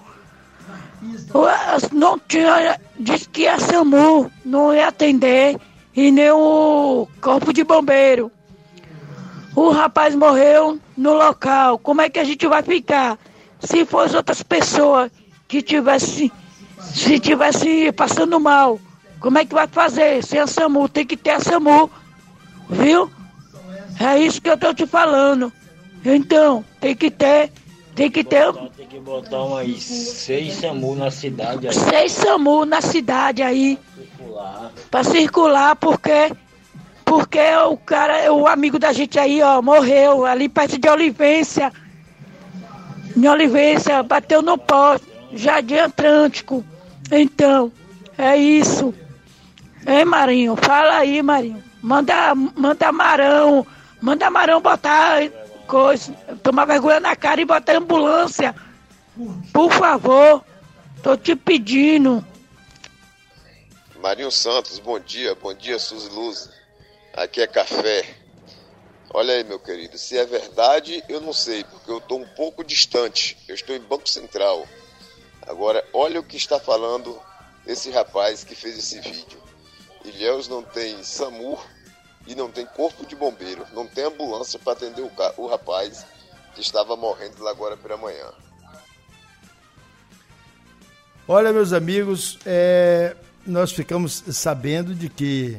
Não tinha, disse que a SAMU não ia atender e nem o corpo de bombeiro. O rapaz morreu no local. Como é que a gente vai ficar? Se fosse outras pessoas que tivesse passando mal, como é que vai fazer? Sem a SAMU, tem que ter a SAMU, viu? É isso que eu tô te falando. Então, tem que ter. Tem que botar umas 6 SAMU na cidade aí. 6 SAMU na cidade aí. Pra circular, porque o cara, o amigo da gente aí, ó, morreu ali perto de Olivência. Em Olivência, bateu no poste, Jardim Atlântico. Então, é isso. Hein, Marinho? Fala aí, Marinho. Manda Marão botar coisa, tomar vergonha na cara e botar ambulância. Por favor, tô te pedindo. Marinho Santos, bom dia, Suzy Luz. Aqui é Café. Olha aí, meu querido, se é verdade, eu não sei, porque eu estou um pouco distante. Eu estou em Banco Central. Agora, olha o que está falando esse rapaz que fez esse vídeo. Ilhéus não tem SAMU e não tem corpo de bombeiro. Não tem ambulância para atender o rapaz que estava morrendo lá agora pela manhã. Olha, meus amigos, nós ficamos sabendo de que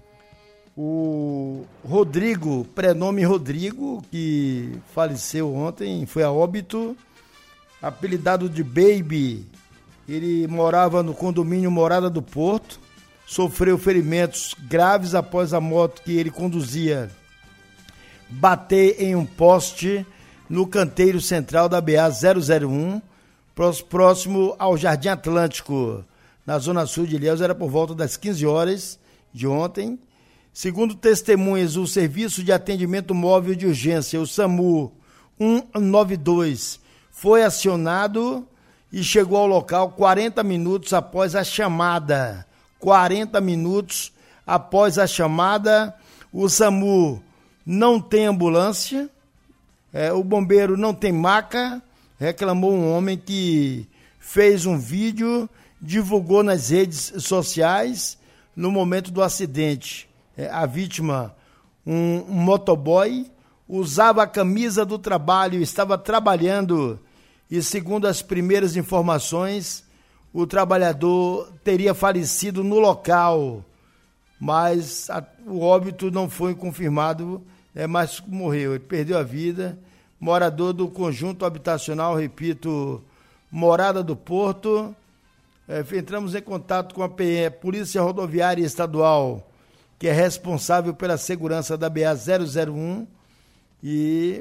o Rodrigo, prenome Rodrigo, que faleceu ontem, foi a óbito, apelidado de Baby. Ele morava no condomínio Morada do Porto, sofreu ferimentos graves após a moto que ele conduzia bater em um poste no canteiro central da BA-001, próximo ao Jardim Atlântico, na zona sul de Ilhéus. Era por volta das 15 horas de ontem. Segundo testemunhas, o Serviço de Atendimento Móvel de Urgência, o SAMU 192, foi acionado e chegou ao local 40 minutos após a chamada. 40 minutos após a chamada, o SAMU não tem ambulância, o bombeiro não tem maca, reclamou um homem que fez um vídeo, divulgou nas redes sociais no momento do acidente. A vítima, um motoboy, usava a camisa do trabalho, estava trabalhando e, segundo as primeiras informações, o trabalhador teria falecido no local, mas o óbito não foi confirmado, mas morreu, ele perdeu a vida. Morador do conjunto habitacional, repito, Morada do Porto. Entramos em contato com a Polícia Rodoviária Estadual, que é responsável pela segurança da BA-001, e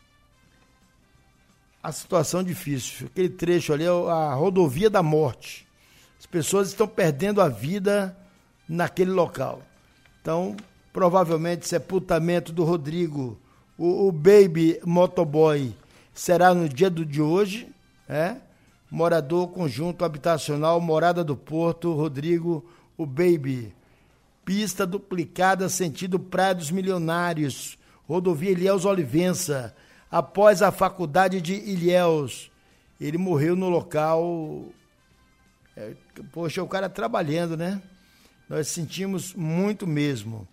a situação difícil. Aquele trecho ali é a rodovia da morte. As pessoas estão perdendo a vida naquele local. Então, provavelmente, sepultamento do Rodrigo, o Baby Motoboy, será no dia de hoje, morador conjunto habitacional Morada do Porto, Rodrigo, o Baby. Pista duplicada sentido Praia dos Milionários, rodovia Ilhéus Olivença, após a faculdade de Ilhéus. Ele morreu no local. Poxa, o cara trabalhando, né? Nós sentimos muito mesmo.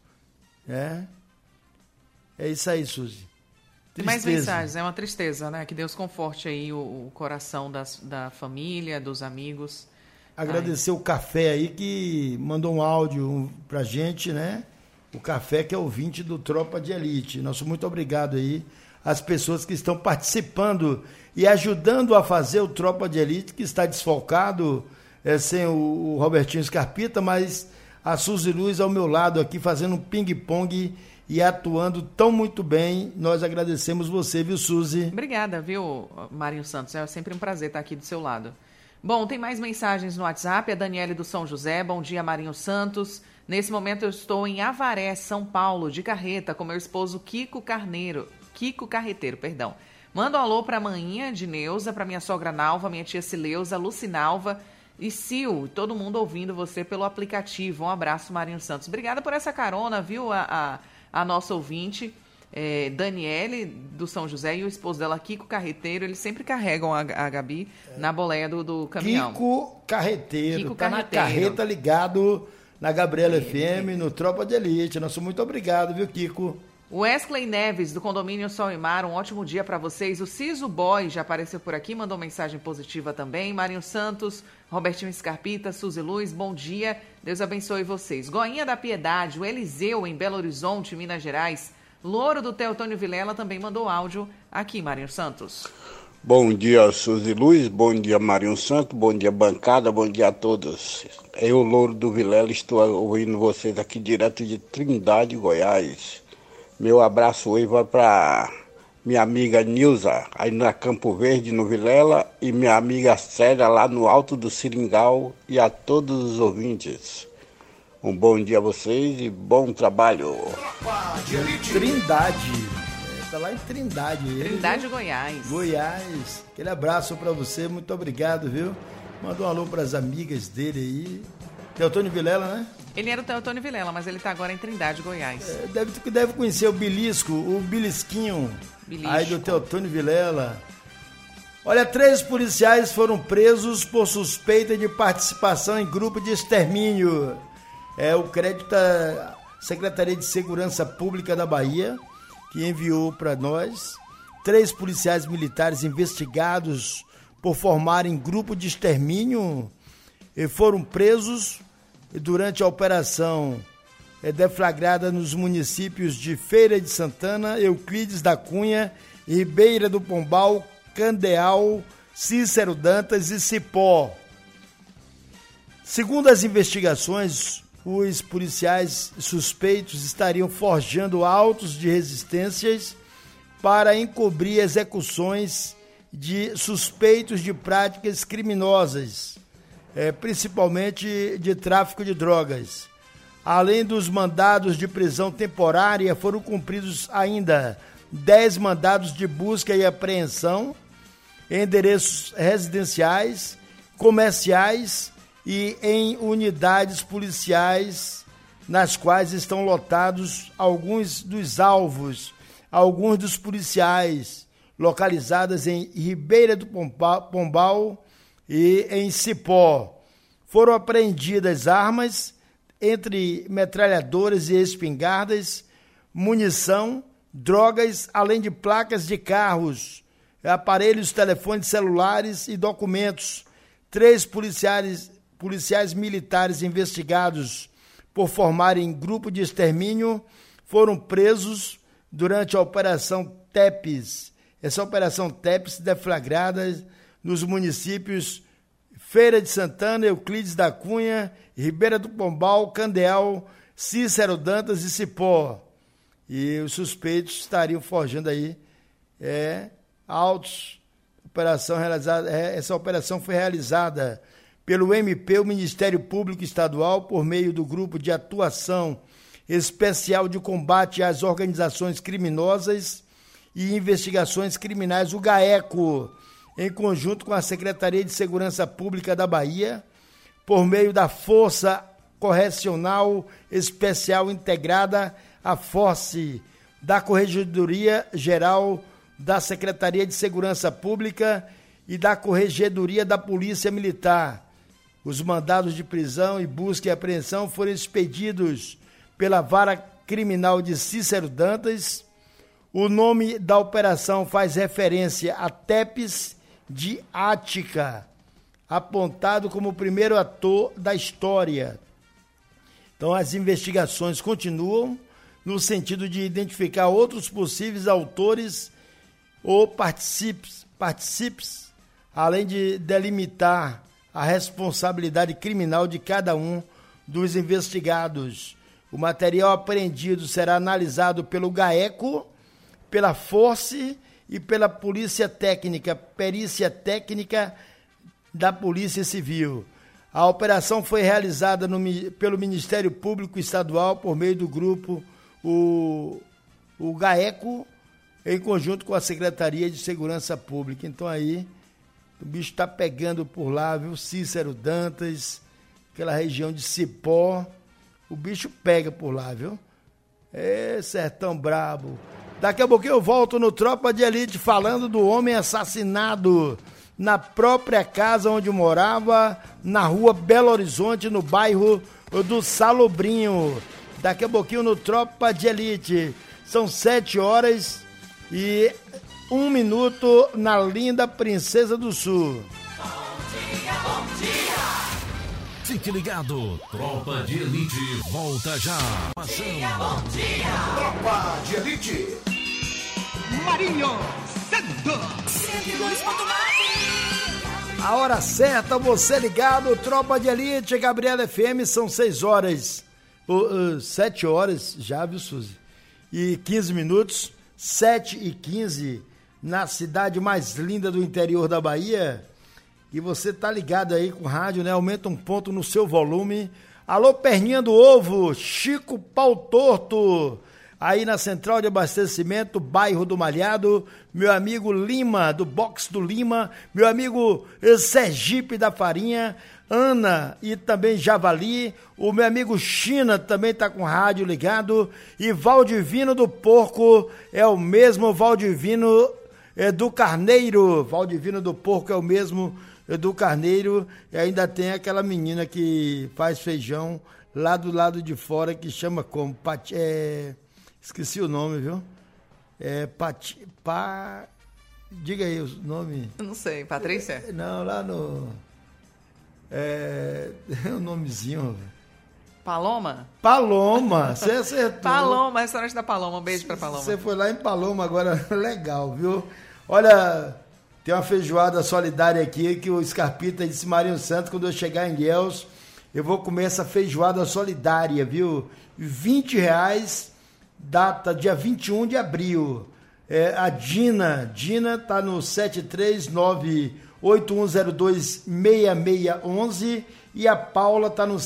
É isso aí, Suzy. Tem mais mensagens, é uma tristeza, né? Que Deus conforte aí o coração da família, dos amigos. Agradecer o Café aí, que mandou um áudio pra gente, né? O Café, que é ouvinte do Tropa de Elite. Nosso muito obrigado aí às pessoas que estão participando e ajudando a fazer o Tropa de Elite, que está desfalcado, sem o Robertinho Scarpita, mas a Suzy Luz ao meu lado aqui, fazendo um ping-pong e atuando tão muito bem. Nós agradecemos você, viu, Suzy? Obrigada, viu, Marinho Santos? É sempre um prazer estar aqui do seu lado. Bom, tem mais mensagens no WhatsApp. A Daniele do São José. Bom dia, Marinho Santos. Nesse momento eu estou em Avaré, São Paulo, de carreta, com meu esposo Kiko Carreteiro, perdão. Manda um alô para a manhinha de Neuza, para minha sogra Nalva, minha tia Cileuza, Lucinalva e Sil, todo mundo ouvindo você pelo aplicativo. Um abraço, Marinho Santos. Obrigada por essa carona, viu, a nossa ouvinte, Daniele do São José, e o esposo dela, Kiko Carreteiro. Eles sempre carregam a Gabi na boleia do caminhão. Kiko Carreteiro, na carreta, ligado na Gabriela FM, no Tropa de Elite. Nosso muito obrigado, viu, Kiko? Wesley Neves, do condomínio Sol e Mar, um ótimo dia para vocês. O Ciso Boy já apareceu por aqui, mandou mensagem positiva também. Marinho Santos, Robertinho Scarpita, Suzy Luz, bom dia. Deus abençoe vocês. Goinha da Piedade, o Eliseu, em Belo Horizonte, Minas Gerais. Louro do Teotônio Vilela também mandou áudio aqui, Marinho Santos. Bom dia, Suzy Luz, bom dia, Marinho Santos, bom dia, bancada, bom dia a todos. Eu, Louro do Vilela, estou ouvindo vocês aqui direto de Trindade, Goiás. Meu abraço hoje vai para minha amiga Nilza, aí na Campo Verde, no Vilela, e minha amiga Célia, lá no Alto do Seringal, e a todos os ouvintes. Um bom dia a vocês e bom trabalho. Trindade. Tá lá em Trindade. Trindade, Goiás. Goiás. Aquele abraço para você, muito obrigado, viu? Mandou um alô para as amigas dele aí. Teotônio Vilela, né? Ele era o Teotônio Vilela, mas ele tá agora em Trindade, Goiás. Deve conhecer o Bilisco, o Bilisquinho, aí do Teotônio Vilela. Olha, 3 policiais foram presos por suspeita de participação em grupo de extermínio. O crédito da Secretaria de Segurança Pública da Bahia, que enviou para nós. 3 policiais militares investigados por formarem grupo de extermínio e foram presos durante a operação deflagrada nos municípios de Feira de Santana, Euclides da Cunha, Ribeira do Pombal, Candeal, Cícero Dantas e Cipó. Segundo as investigações, os policiais suspeitos estariam forjando autos de resistências para encobrir execuções de suspeitos de práticas criminosas, principalmente de tráfico de drogas. Além dos mandados de prisão temporária, foram cumpridos ainda 10 mandados de busca e apreensão em endereços residenciais, comerciais e em unidades policiais, nas quais estão lotados alguns dos alvos, alguns dos policiais, localizadas em Ribeira do Pombal e em Cipó. Foram apreendidas armas, entre metralhadoras e espingardas, munição, drogas, além de placas de carros, aparelhos, telefones celulares e documentos. 3 policiais militares investigados por formarem grupo de extermínio foram presos durante a Operação TEPES. Essa Operação TEPES deflagrada nos municípios Feira de Santana, Euclides da Cunha, Ribeira do Pombal, Candeal, Cícero Dantas e Cipó. E os suspeitos estariam forjando aí autos. Essa operação foi realizada pelo MP, o Ministério Público Estadual, por meio do Grupo de Atuação Especial de Combate às Organizações Criminosas e Investigações Criminais, o GAECO, em conjunto com a Secretaria de Segurança Pública da Bahia, por meio da Força Correcional Especial Integrada, a FORCE, da Corregedoria Geral da Secretaria de Segurança Pública e da Corregedoria da Polícia Militar. Os mandados de prisão e busca e apreensão foram expedidos pela Vara Criminal de Cícero Dantas. O nome da operação faz referência a TEPES de Ática, apontado como o primeiro ator da história. Então, as investigações continuam no sentido de identificar outros possíveis autores ou participes, além de delimitar a responsabilidade criminal de cada um dos investigados. O material apreendido será analisado pelo GAECO, pela FORCE e pela Polícia Técnica, Perícia Técnica da Polícia Civil. A operação foi realizada pelo Ministério Público Estadual por meio do grupo, o GAECO, em conjunto com a Secretaria de Segurança Pública. Então aí, o bicho está pegando por lá, viu? Cícero Dantas, aquela região de Cipó, o bicho pega por lá, viu? Sertão brabo. Daqui a pouquinho eu volto no Tropa de Elite falando do homem assassinado na própria casa onde morava, na rua Belo Horizonte, no bairro do Salobrinho. Daqui a pouquinho no Tropa de Elite. São 7h01 na linda Princesa do Sul. Bom dia. Fique ligado, Tropa de Elite volta já. Bom dia. Tropa de Elite. Marinho Santos. 102.9. A hora certa, você ligado, Tropa de Elite, Gabriela FM, são 6h. 7h já, viu, Suzy? E 15 minutos, 7h15, na cidade mais linda do interior da Bahia. E você tá ligado aí com o rádio, né? Aumenta um ponto no seu volume. Alô, Perninha do Ovo, Chico Pau Torto, aí na Central de Abastecimento, bairro do Malhado. Meu amigo Lima, do Box do Lima. Meu amigo Sergipe da Farinha. Ana e também Javali. O meu amigo China também tá com o rádio ligado. E Valdivino do Porco é o mesmo Valdivino do Carneiro. Valdivino do Porco é o mesmo do Carneiro. E ainda tem aquela menina que faz feijão lá do lado de fora, que chama como? Esqueci o nome, viu? Diga aí o nome. Eu não sei, Patrícia? Não, lá no... o nomezinho. Paloma? Paloma, você acertou. Paloma, restaurante da Paloma, um beijo pra Paloma. Você foi lá em Paloma agora, legal, viu? Olha, tem uma feijoada solidária aqui que o Scarpita disse, Marinho Santos, quando eu chegar em Ilhéus, eu vou comer essa feijoada solidária, viu? R$20, data dia 21 de abril. A Dina tá no 73981026611 e a Paula tá no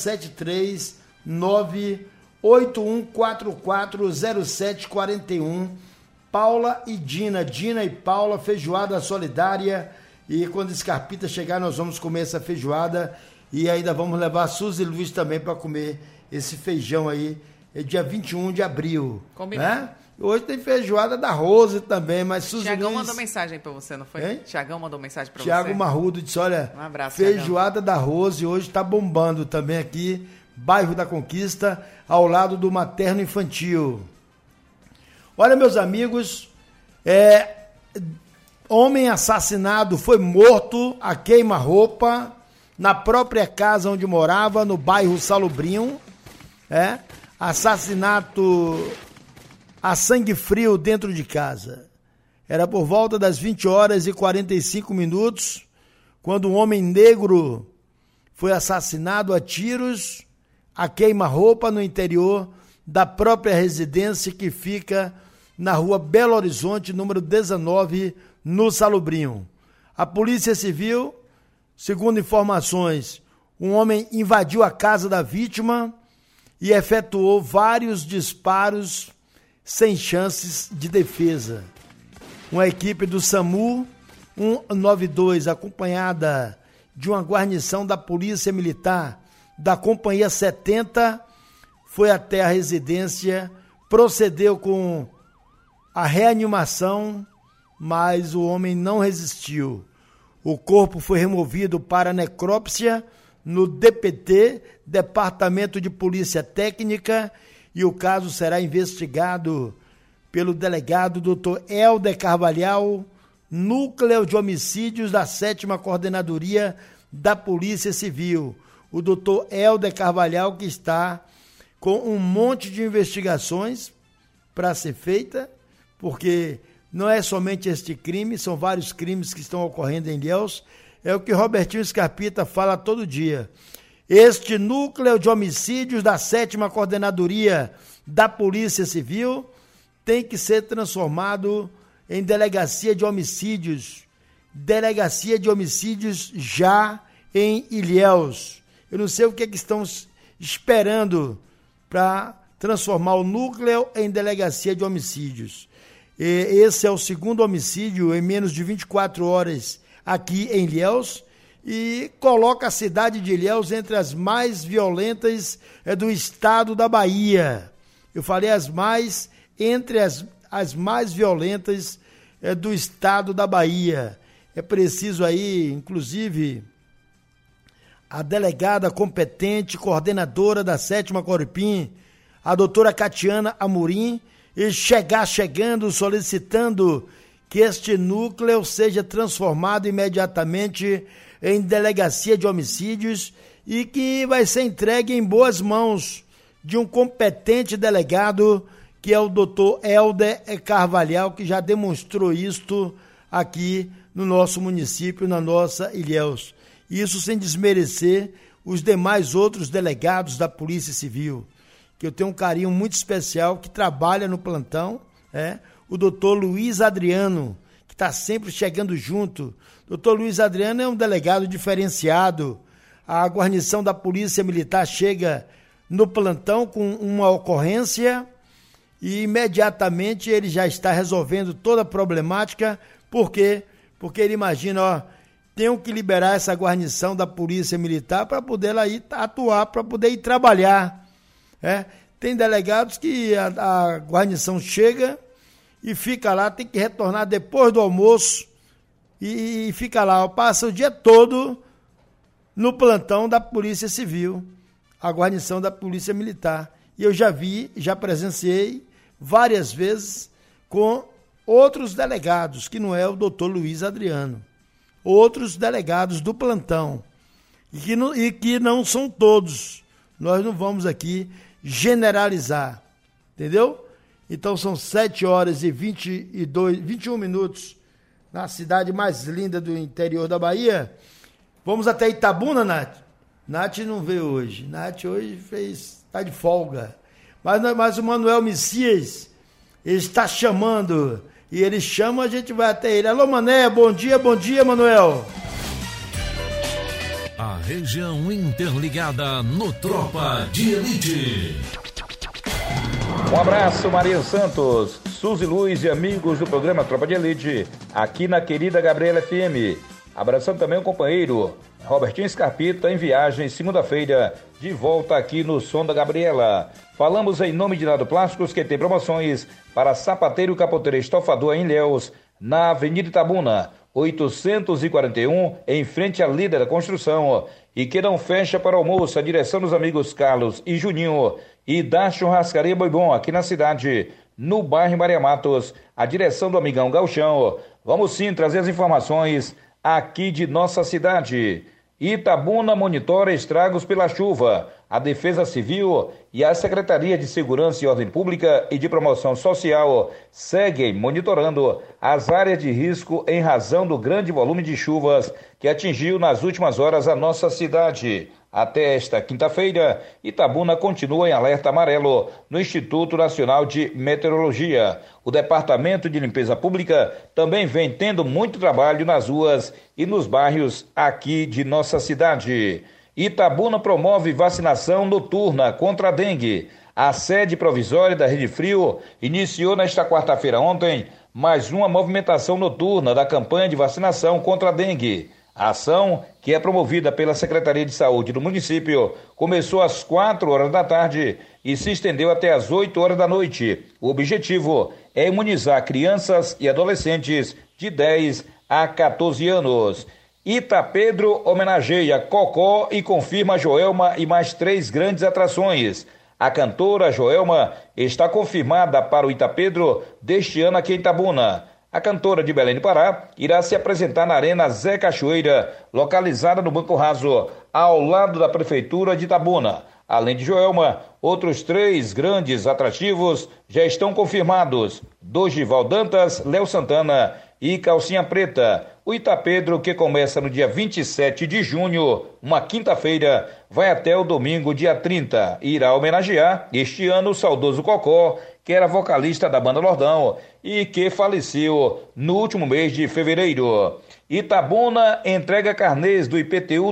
73981440741. Paula e Dina e Paula, feijoada solidária. E quando o Scarpita chegar, nós vamos comer essa feijoada e ainda vamos levar a Suzy Luiz também para comer esse feijão aí, dia 21 de abril. Combinado. Né? Hoje tem feijoada da Rose também, mas Suzy Tiagão Luiz... mandou mensagem pra você, não foi? Hein? Tiagão mandou mensagem pra Tiago você. Marrudo disse, olha, Um abraço, feijoada da Rose hoje tá bombando também aqui, bairro da Conquista, ao lado do Materno Infantil. Olha, meus amigos, homem assassinado foi morto a queima-roupa na própria casa onde morava, no bairro Salobrinho. Assassinato a sangue frio dentro de casa. Era por volta das 20h45, quando um homem negro foi assassinado a tiros, a queima-roupa no interior da própria residência que fica na rua Belo Horizonte, número 19, no Salobrinho. A Polícia Civil, segundo informações, um homem invadiu a casa da vítima e efetuou vários disparos sem chances de defesa. Uma equipe do SAMU 192, acompanhada de uma guarnição da Polícia Militar da Companhia 70, foi até a residência, procedeu com a reanimação, mas o homem não resistiu. O corpo foi removido para necrópsia no DPT, Departamento de Polícia Técnica, e o caso será investigado pelo delegado Dr. Helder Carvalhal, Núcleo de Homicídios da 7ª Coordenadoria da Polícia Civil. O Dr. Helder Carvalhal, que está com um monte de investigações para ser feita, porque não é somente este crime, são vários crimes que estão ocorrendo em Ilhéus. É o que Robertinho Scarpita fala todo dia. Este núcleo de homicídios da 7ª Coordenadoria da Polícia Civil tem que ser transformado em delegacia de homicídios. Delegacia de homicídios já em Ilhéus. Eu não sei o que estão esperando para transformar o núcleo em delegacia de homicídios. Esse é o segundo homicídio em menos de 24 horas aqui em Ilhéus e coloca a cidade de Ilhéus entre as mais violentas do estado da Bahia. Eu falei entre as mais violentas do estado da Bahia. É preciso aí, inclusive, a delegada competente, coordenadora da 7ª Corupim, a doutora Catiana Amorim, e chegando solicitando que este núcleo seja transformado imediatamente em delegacia de homicídios e que vai ser entregue em boas mãos de um competente delegado, que é o doutor Helder Carvalhal, que já demonstrou isto aqui no nosso município, na nossa Ilhéus. Isso sem desmerecer os demais outros delegados da Polícia Civil, que eu tenho um carinho muito especial, que trabalha no plantão, o doutor Luiz Adriano, que está sempre chegando junto. Doutor Luiz Adriano é um delegado diferenciado. A guarnição da Polícia Militar chega no plantão com uma ocorrência e imediatamente ele já está resolvendo toda a problemática. Por quê? Porque ele imagina, tenho que liberar essa guarnição da Polícia Militar para poder lá ir atuar, para poder ir trabalhar. Tem delegados que a guarnição chega e fica lá, tem que retornar depois do almoço e fica lá, passa o dia todo no plantão da Polícia Civil, a guarnição da Polícia Militar. E eu já presenciei várias vezes com outros delegados, que não é o doutor Luiz Adriano, outros delegados do plantão, e que não são todos. Nós não vamos aqui generalizar, entendeu? Então são 7 horas e 21 minutos na cidade mais linda do interior da Bahia. Vamos até Itabuna, Nath? Nath não veio hoje. Nath hoje está de folga. Mas o Manuel Messias, ele está chamando. E ele chama, a gente vai até ele. Alô, Mané, bom dia, Manuel. A região interligada no Tropa de Elite. Um abraço, Maria Santos, Suzy Luz e amigos do programa Tropa de Elite, aqui na querida Gabriela FM. Abraçando também o companheiro Robertinho Scarpita, em viagem, segunda-feira, de volta aqui no Som da Gabriela. Falamos em nome de Nado Plásticos, que tem promoções para sapateiro, capoteiro, estofador em Ilhéus, na Avenida Itabuna, 841, em frente à Líder da Construção. E que não fecha para almoço, a direção dos amigos Carlos e Juninho, e da Churrascaria Boi Bom, aqui na cidade, no bairro Maria Matos, a direção do amigão Gauchão. Vamos sim trazer as informações aqui de nossa cidade. Itabuna monitora estragos pela chuva. A Defesa Civil e a Secretaria de Segurança e Ordem Pública e de Promoção Social seguem monitorando as áreas de risco em razão do grande volume de chuvas que atingiu nas últimas horas a nossa cidade. Até esta quinta-feira, Itabuna continua em alerta amarelo no Instituto Nacional de Meteorologia. O Departamento de Limpeza Pública também vem tendo muito trabalho nas ruas e nos bairros aqui de nossa cidade. Itabuna promove vacinação noturna contra a dengue. A sede provisória da Rede Frio iniciou nesta quarta-feira ontem mais uma movimentação noturna da campanha de vacinação contra a dengue. A ação, que é promovida pela Secretaria de Saúde do município, começou às 4 horas da tarde e se estendeu até às 8 horas da noite. O objetivo é imunizar crianças e adolescentes de 10 a 14 anos. Itapedro homenageia Cocó e confirma Joelma e mais 3 grandes atrações. A cantora Joelma está confirmada para o Itapedro deste ano aqui em Itabuna. A cantora de Belém do Pará irá se apresentar na Arena Zé Cachoeira, localizada no Banco Raso, ao lado da Prefeitura de Itabuna. Além de Joelma, outros 3 grandes atrativos já estão confirmados: Dorival Dantas, Léo Santana e Calcinha Preta. O Itapedro, que começa no dia 27 de junho, uma quinta-feira, vai até o domingo, dia 30, e irá homenagear este ano o saudoso Cocó, que era vocalista da banda Lordão e que faleceu no último mês de fevereiro. Itabuna entrega carnês do IPTU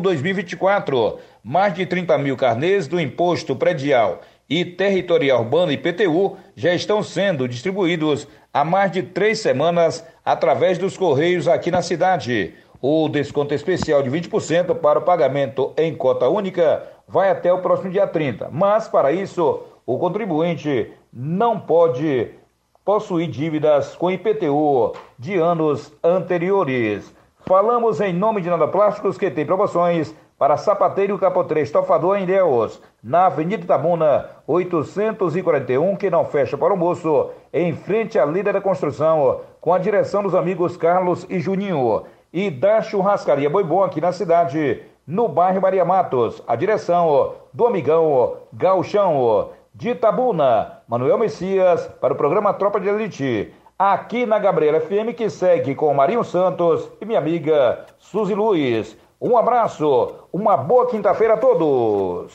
2024. Mais de 30 mil carnês do Imposto Predial e Territorial Urbano IPTU já estão sendo distribuídos há mais de 3 semanas através dos Correios aqui na cidade. O desconto especial de 20% para o pagamento em cota única vai até o próximo dia 30. Mas, para isso, o contribuinte não pode possuir dívidas com IPTU de anos anteriores. Falamos em nome de Nada Plásticos, que tem promoções para Sapateiro Capotrê, estofador em Deus, na Avenida Itabuna, 841, que não fecha para o almoço, em frente à Líder da Construção, com a direção dos amigos Carlos e Juninho. E da Churrascaria Boi Bom aqui na cidade, no bairro Maria Matos, a direção do amigão Gauchão. De Itabuna, Manuel Messias, para o programa Tropa de Elite, aqui na Gabriela FM, que segue com Marinho Santos e minha amiga Suzy Luiz. Um abraço, uma boa quinta-feira a todos.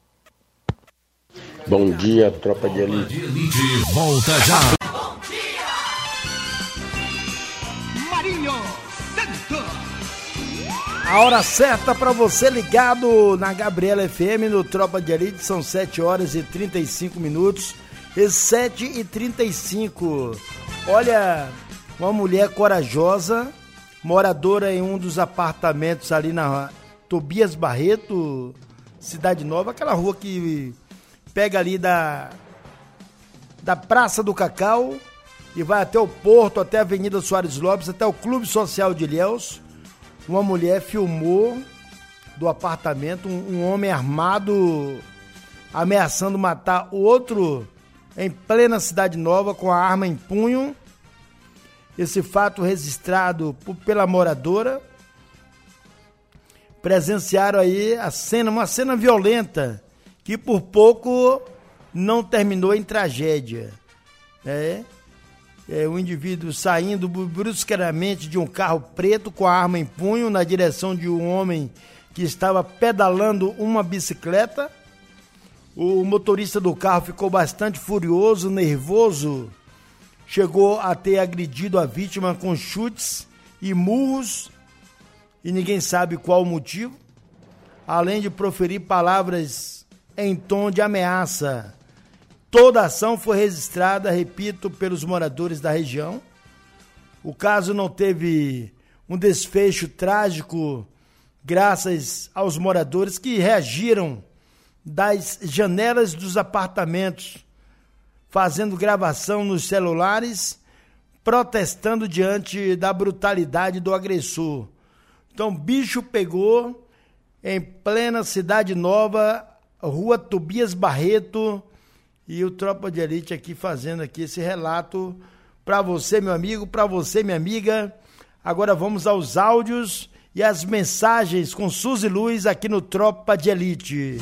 Bom dia, Tropa de Elite. Volta já. Marinho Santos. A hora certa para você ligado na Gabriela FM no Tropa de Elite, são 7 horas e 35 minutos e 7h35. Olha, uma mulher corajosa, moradora em um dos apartamentos ali na Tobias Barreto, Cidade Nova, aquela rua que pega ali da Praça do Cacau e vai até o Porto, até a Avenida Soares Lopes, até o Clube Social de Ilhéus. Uma mulher filmou do apartamento um homem armado ameaçando matar o outro em plena Cidade Nova com a arma em punho. Esse fato registrado pela moradora. Presenciaram aí uma cena violenta que por pouco não terminou em tragédia. O indivíduo saindo bruscamente de um carro preto com a arma em punho na direção de um homem que estava pedalando uma bicicleta. O motorista do carro ficou bastante furioso, nervoso, chegou a ter agredido a vítima com chutes e murros e ninguém sabe qual o motivo, além de proferir palavras em tom de ameaça. Toda a ação foi registrada, repito, pelos moradores da região. O caso não teve um desfecho trágico graças aos moradores que reagiram das janelas dos apartamentos, fazendo gravação nos celulares, protestando diante da brutalidade do agressor. Então, bicho pegou em plena Cidade Nova, Rua Tobias Barreto, e o Tropa de Elite aqui fazendo aqui esse relato para você, meu amigo, para você, minha amiga. Agora vamos aos áudios e as mensagens com Suzy Luiz aqui no Tropa de Elite.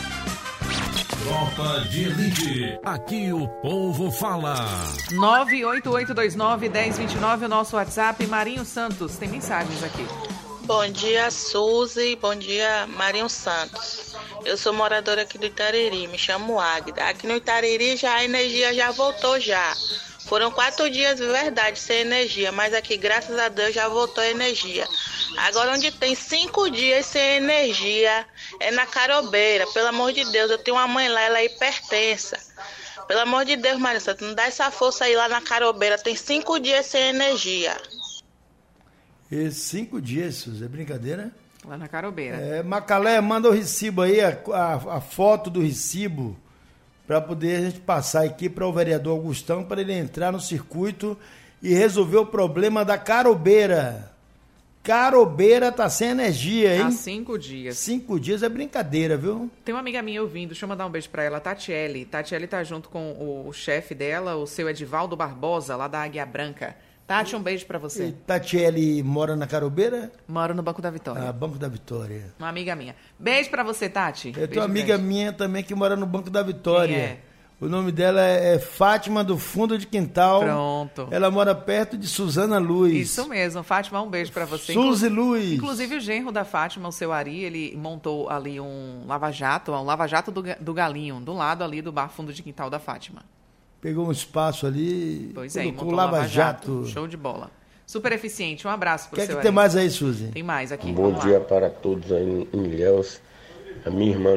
Tropa de Elite, aqui o povo fala. 98829-1029, o nosso WhatsApp. Marinho Santos, tem mensagens aqui. Bom dia, Suzy. Bom dia, Marinho Santos. Eu sou moradora aqui do Itariri, me chamo Águida. Aqui no Itariri já a energia já voltou já. Foram 4 dias, de verdade, sem energia, mas aqui, graças a Deus, já voltou a energia. Agora, onde tem 5 dias sem energia, é na Carobeira. Pelo amor de Deus, eu tenho uma mãe lá, ela é hipertensa. Pelo amor de Deus, Marinho Santos, não dá essa força aí lá na Carobeira. Tem 5 dias sem energia. E 5 dias, Suzy, é brincadeira? Lá na Carobeira. Macalé, manda o recibo aí, a foto do recibo, para poder a gente passar aqui para o vereador Augustão, para ele entrar no circuito e resolver o problema da Carobeira. Carobeira tá sem energia, hein? Há 5 dias. 5 dias é brincadeira, viu? Tem uma amiga minha ouvindo, deixa eu mandar um beijo pra ela, Tatiele. Tatiele tá junto com o chefe dela, o seu Edivaldo Barbosa, lá da Águia Branca. Tati, um beijo pra você. E Tatiele mora na Carobeira? Moro no Banco da Vitória. Ah, Banco da Vitória. Uma amiga minha. Beijo pra você, Tati. Eu tenho uma amiga minha também que mora no Banco da Vitória. Quem é? O nome dela é Fátima do Fundo de Quintal. Pronto. Ela mora perto de Suzana Luz. Isso mesmo. Fátima, um beijo pra você. Suzy Luz. Inclusive o genro da Fátima, o seu Ari, ele montou ali um lava-jato do Galinho, do lado ali do bar Fundo de Quintal da Fátima. Pegou um espaço ali. Pois é, colocou montou lava-jato. Show de bola. Super eficiente. Um abraço pro seu Ari. O que tem mais aí, Suzy? Tem mais aqui. Bom dia para todos aí em Ilhéus. A minha irmã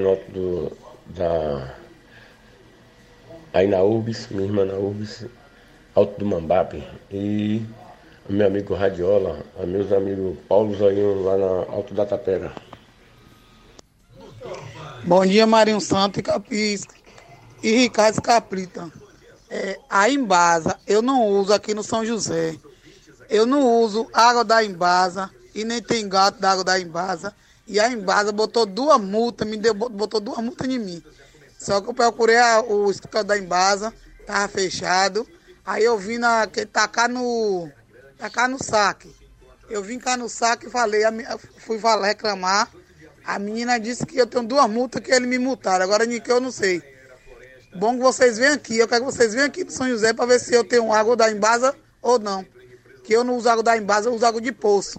aí na URBS, minha irmã na URBS, Alto do Mambape, e o meu amigo Radiola, os meus amigos Paulo Zoinho lá na Alto da Tapera. Bom dia, Marinho Santos e Capisca e Ricardo Caprita. A Embasa eu não uso aqui no São José. Eu não uso água da Embasa e nem tem gato da água da Embasa. E a Embasa botou 2 multas, botou 2 multas em mim. Só que eu procurei o escritório da Embasa, tava fechado. Aí eu vim tacar no saque. Eu vim cá no saque e fui reclamar. A menina disse que eu tenho 2 multas que eles me multaram. Agora que eu não sei. Bom que vocês venham aqui. Eu quero que vocês venham aqui pro São José para ver se eu tenho água da Embasa ou não. Que eu não uso água da Embasa, eu uso água de poço.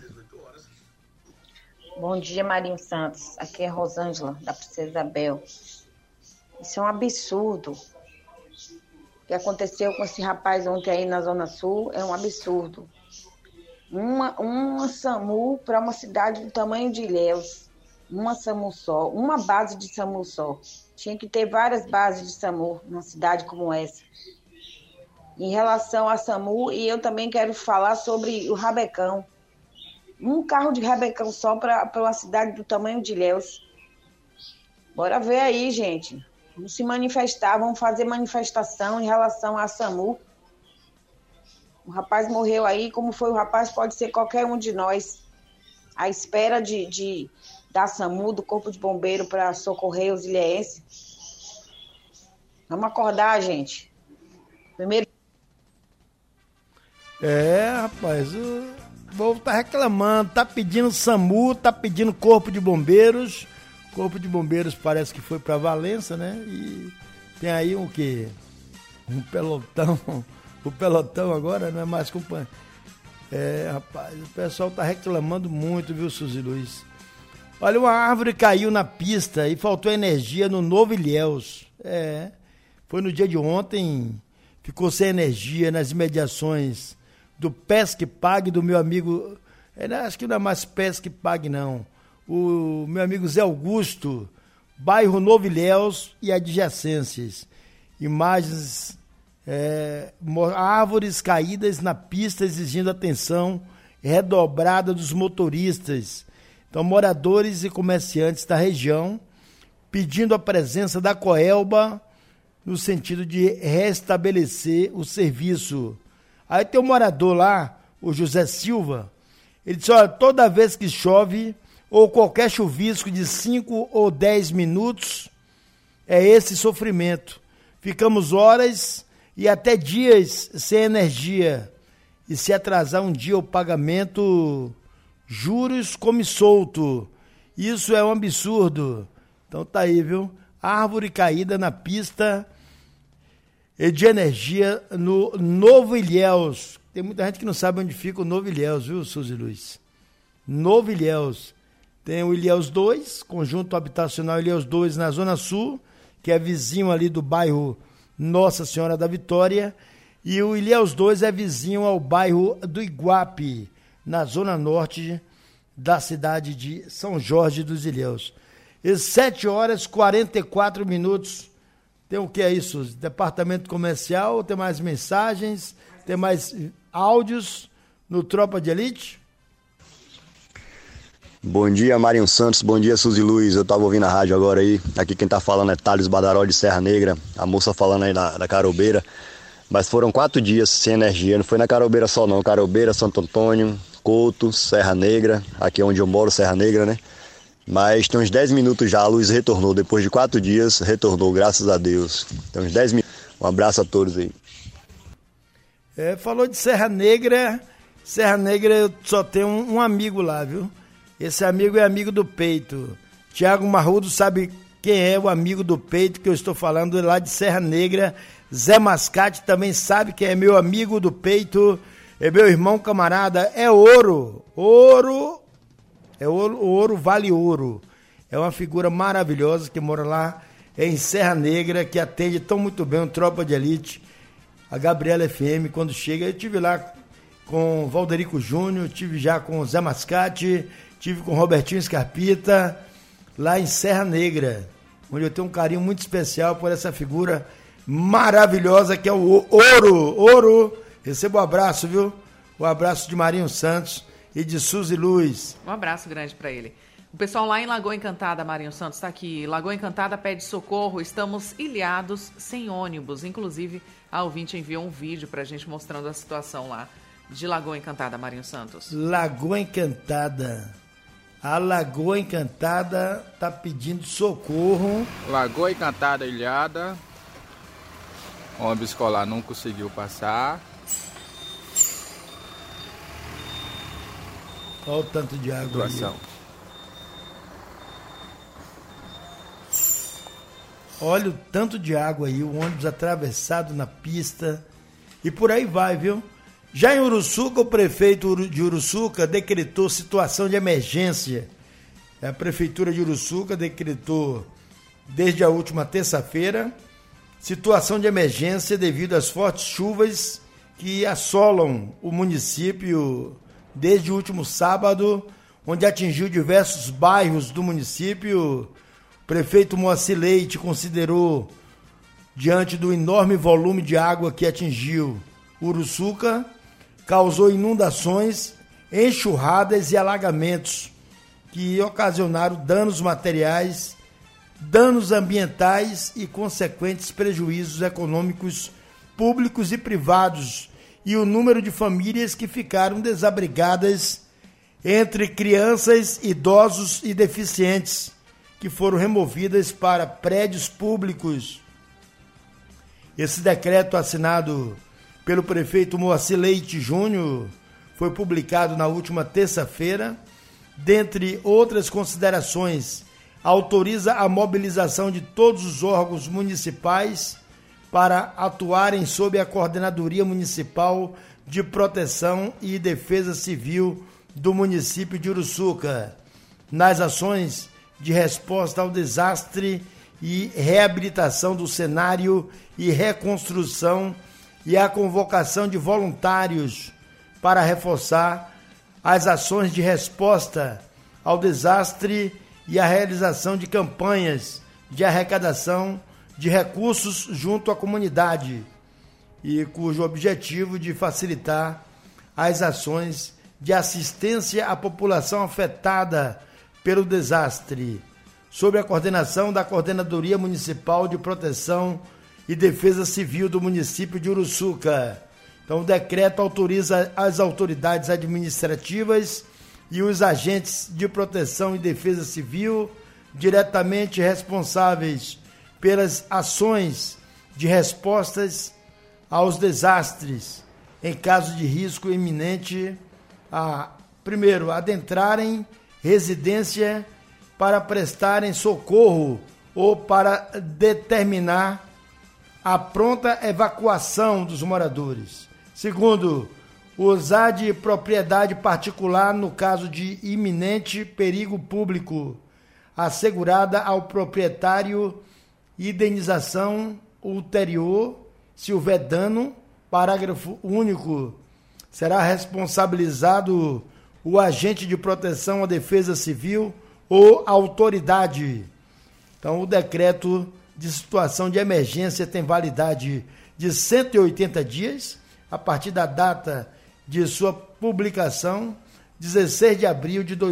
Bom dia, Marinho Santos. Aqui é Rosângela, da Princesa Isabel. Isso é um absurdo. O que aconteceu com esse rapaz ontem aí na Zona Sul é um absurdo. Uma SAMU para uma cidade do tamanho de Ilhéus. Uma SAMU só, uma base de SAMU só. Tinha que ter várias bases de SAMU numa cidade como essa. Em relação a SAMU, e eu também quero falar sobre o Rabecão. Um carro de Rabecão só para uma cidade do tamanho de Ilhéus. Bora ver aí, gente. Vamos se manifestar, vamos fazer manifestação em relação a SAMU. O rapaz morreu aí, como foi o rapaz, pode ser qualquer um de nós. À espera da SAMU, do Corpo de Bombeiro, para socorrer os ilhéenses. Vamos acordar, gente. Primeiro... Rapaz, o povo tá reclamando, tá pedindo SAMU, tá pedindo Corpo de Bombeiros. Corpo de Bombeiros parece que foi para Valença, né? E tem aí o quê? Um pelotão. O pelotão agora não é mais companhia. Rapaz, o pessoal tá reclamando muito, viu, Suzy Luiz? Olha, uma árvore caiu na pista e faltou energia no Novo Ilhéus. Foi no dia de ontem, ficou sem energia nas imediações do Pesque Pague do meu amigo... Acho que não é mais Pesque Pague, não. O meu amigo Zé Augusto, bairro Novo Ilhéus e adjacências. Imagens, árvores caídas na pista exigindo atenção redobrada dos motoristas. Então, moradores e comerciantes da região pedindo a presença da Coelba no sentido de restabelecer o serviço. Aí tem um morador lá, o José Silva, ele disse, olha, toda vez que chove... ou qualquer chuvisco de 5 ou 10 minutos, é esse sofrimento. Ficamos horas e até dias sem energia. E se atrasar um dia o pagamento, juros come solto. Isso é um absurdo. Então tá aí, viu? Árvore caída na pista de energia no Novo Ilhéus. Tem muita gente que não sabe onde fica o Novo Ilhéus, viu, Suzy Luiz? Novo Ilhéus. Tem o Ilhéus 2, conjunto habitacional Ilhéus 2 na Zona Sul, que é vizinho ali do bairro Nossa Senhora da Vitória, e o Ilhéus 2 é vizinho ao bairro do Iguape, na Zona Norte da cidade de São Jorge dos Ilhéus. E 7h44. Tem o que é isso? Departamento comercial, tem mais mensagens, tem mais áudios no Tropa de Elite? Bom dia, Marinho Santos. Bom dia, Suzy Luiz. Eu tava ouvindo a rádio agora aí. Aqui quem tá falando é Thales Badaró de Serra Negra. A moça falando aí da Carobeira. Mas foram 4 dias sem energia. Não foi na Carobeira só não. Carobeira, Santo Antônio, Couto, Serra Negra. Aqui onde eu moro, Serra Negra, né? Mas tem uns 10 minutos já. A luz retornou. Depois de 4 dias, retornou. Graças a Deus. Tem uns 10 minutos. Um abraço a todos aí. Falou de Serra Negra. Serra Negra eu só tenho um amigo lá, viu? Esse amigo é amigo do peito. Tiago Marrudo sabe quem é o amigo do peito que eu estou falando lá de Serra Negra. Zé Mascate também sabe quem é meu amigo do peito. É meu irmão camarada. É ouro. Ouro. É ouro. Ouro vale ouro. É uma figura maravilhosa que mora lá em Serra Negra, que atende tão muito bem o Tropa de Elite. A Gabriela FM, quando chega, eu estive lá com Valderico Júnior, estive já com o Zé Mascate, estive com o Robertinho Scarpita, lá em Serra Negra, onde eu tenho um carinho muito especial por essa figura maravilhosa que é o Ouro. Ouro, receba um abraço, viu? Um abraço de Marinho Santos e de Suzy Luiz. Um abraço grande para ele. O pessoal lá em Lagoa Encantada, Marinho Santos, está aqui. Lagoa Encantada pede socorro, estamos ilhados sem ônibus. Inclusive, a ouvinte enviou um vídeo para a gente mostrando a situação lá de Lagoa Encantada, Marinho Santos. Lagoa Encantada. A Lagoa Encantada tá pedindo socorro. Lagoa Encantada ilhada. O ônibus escolar não conseguiu passar. Olha o tanto de água aí. Olha o tanto de água aí, o ônibus atravessado na pista e por aí vai, viu? Já em Uruçuca, o prefeito de Uruçuca decretou situação de emergência. A prefeitura de Uruçuca decretou desde a última terça-feira situação de emergência devido às fortes chuvas que assolam o município desde o último sábado, onde atingiu diversos bairros do município. O prefeito Moacir Leite considerou, diante do enorme volume de água que atingiu Uruçuca, causou inundações, enxurradas e alagamentos que ocasionaram danos materiais, danos ambientais e consequentes prejuízos econômicos públicos e privados, e o número de famílias que ficaram desabrigadas, entre crianças, idosos e deficientes, que foram removidas para prédios públicos. Esse decreto assinado pelo prefeito Moacir Leite Júnior foi publicado na última terça-feira. Dentre outras considerações, autoriza a mobilização de todos os órgãos municipais para atuarem sob a Coordenadoria Municipal de Proteção e Defesa Civil do município de Uruçuca, nas ações de resposta ao desastre e reabilitação do cenário e reconstrução, e a convocação de voluntários para reforçar as ações de resposta ao desastre e a realização de campanhas de arrecadação de recursos junto à comunidade, e cujo objetivo de facilitar as ações de assistência à população afetada pelo desastre, sob a coordenação da Coordenadoria Municipal de Proteção e Defesa Civil do município de Uruçuca. Então, o decreto autoriza as autoridades administrativas e os agentes de proteção e defesa civil diretamente responsáveis pelas ações de respostas aos desastres em caso de risco iminente primeiro, adentrarem residência para prestarem socorro ou para determinar a pronta evacuação dos moradores. Segundo, usar de propriedade particular no caso de iminente perigo público, assegurada ao proprietário indenização ulterior se houver dano. Parágrafo único. Será responsabilizado o agente de proteção à defesa civil ou autoridade. Então, o decreto de situação de emergência tem validade de 180 dias, a partir da data de sua publicação, 16 de abril de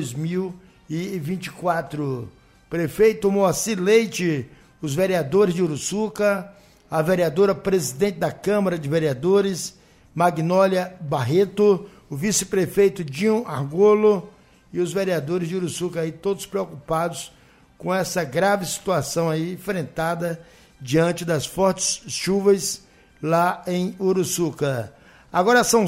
2024. Prefeito Moacir Leite, os vereadores de Uruçuca, a vereadora presidente da Câmara de Vereadores, Magnólia Barreto, o vice-prefeito Dinho Argolo e os vereadores de Uruçuca aí, todos preocupados com essa grave situação aí enfrentada diante das fortes chuvas lá em Uruçuca. Agora são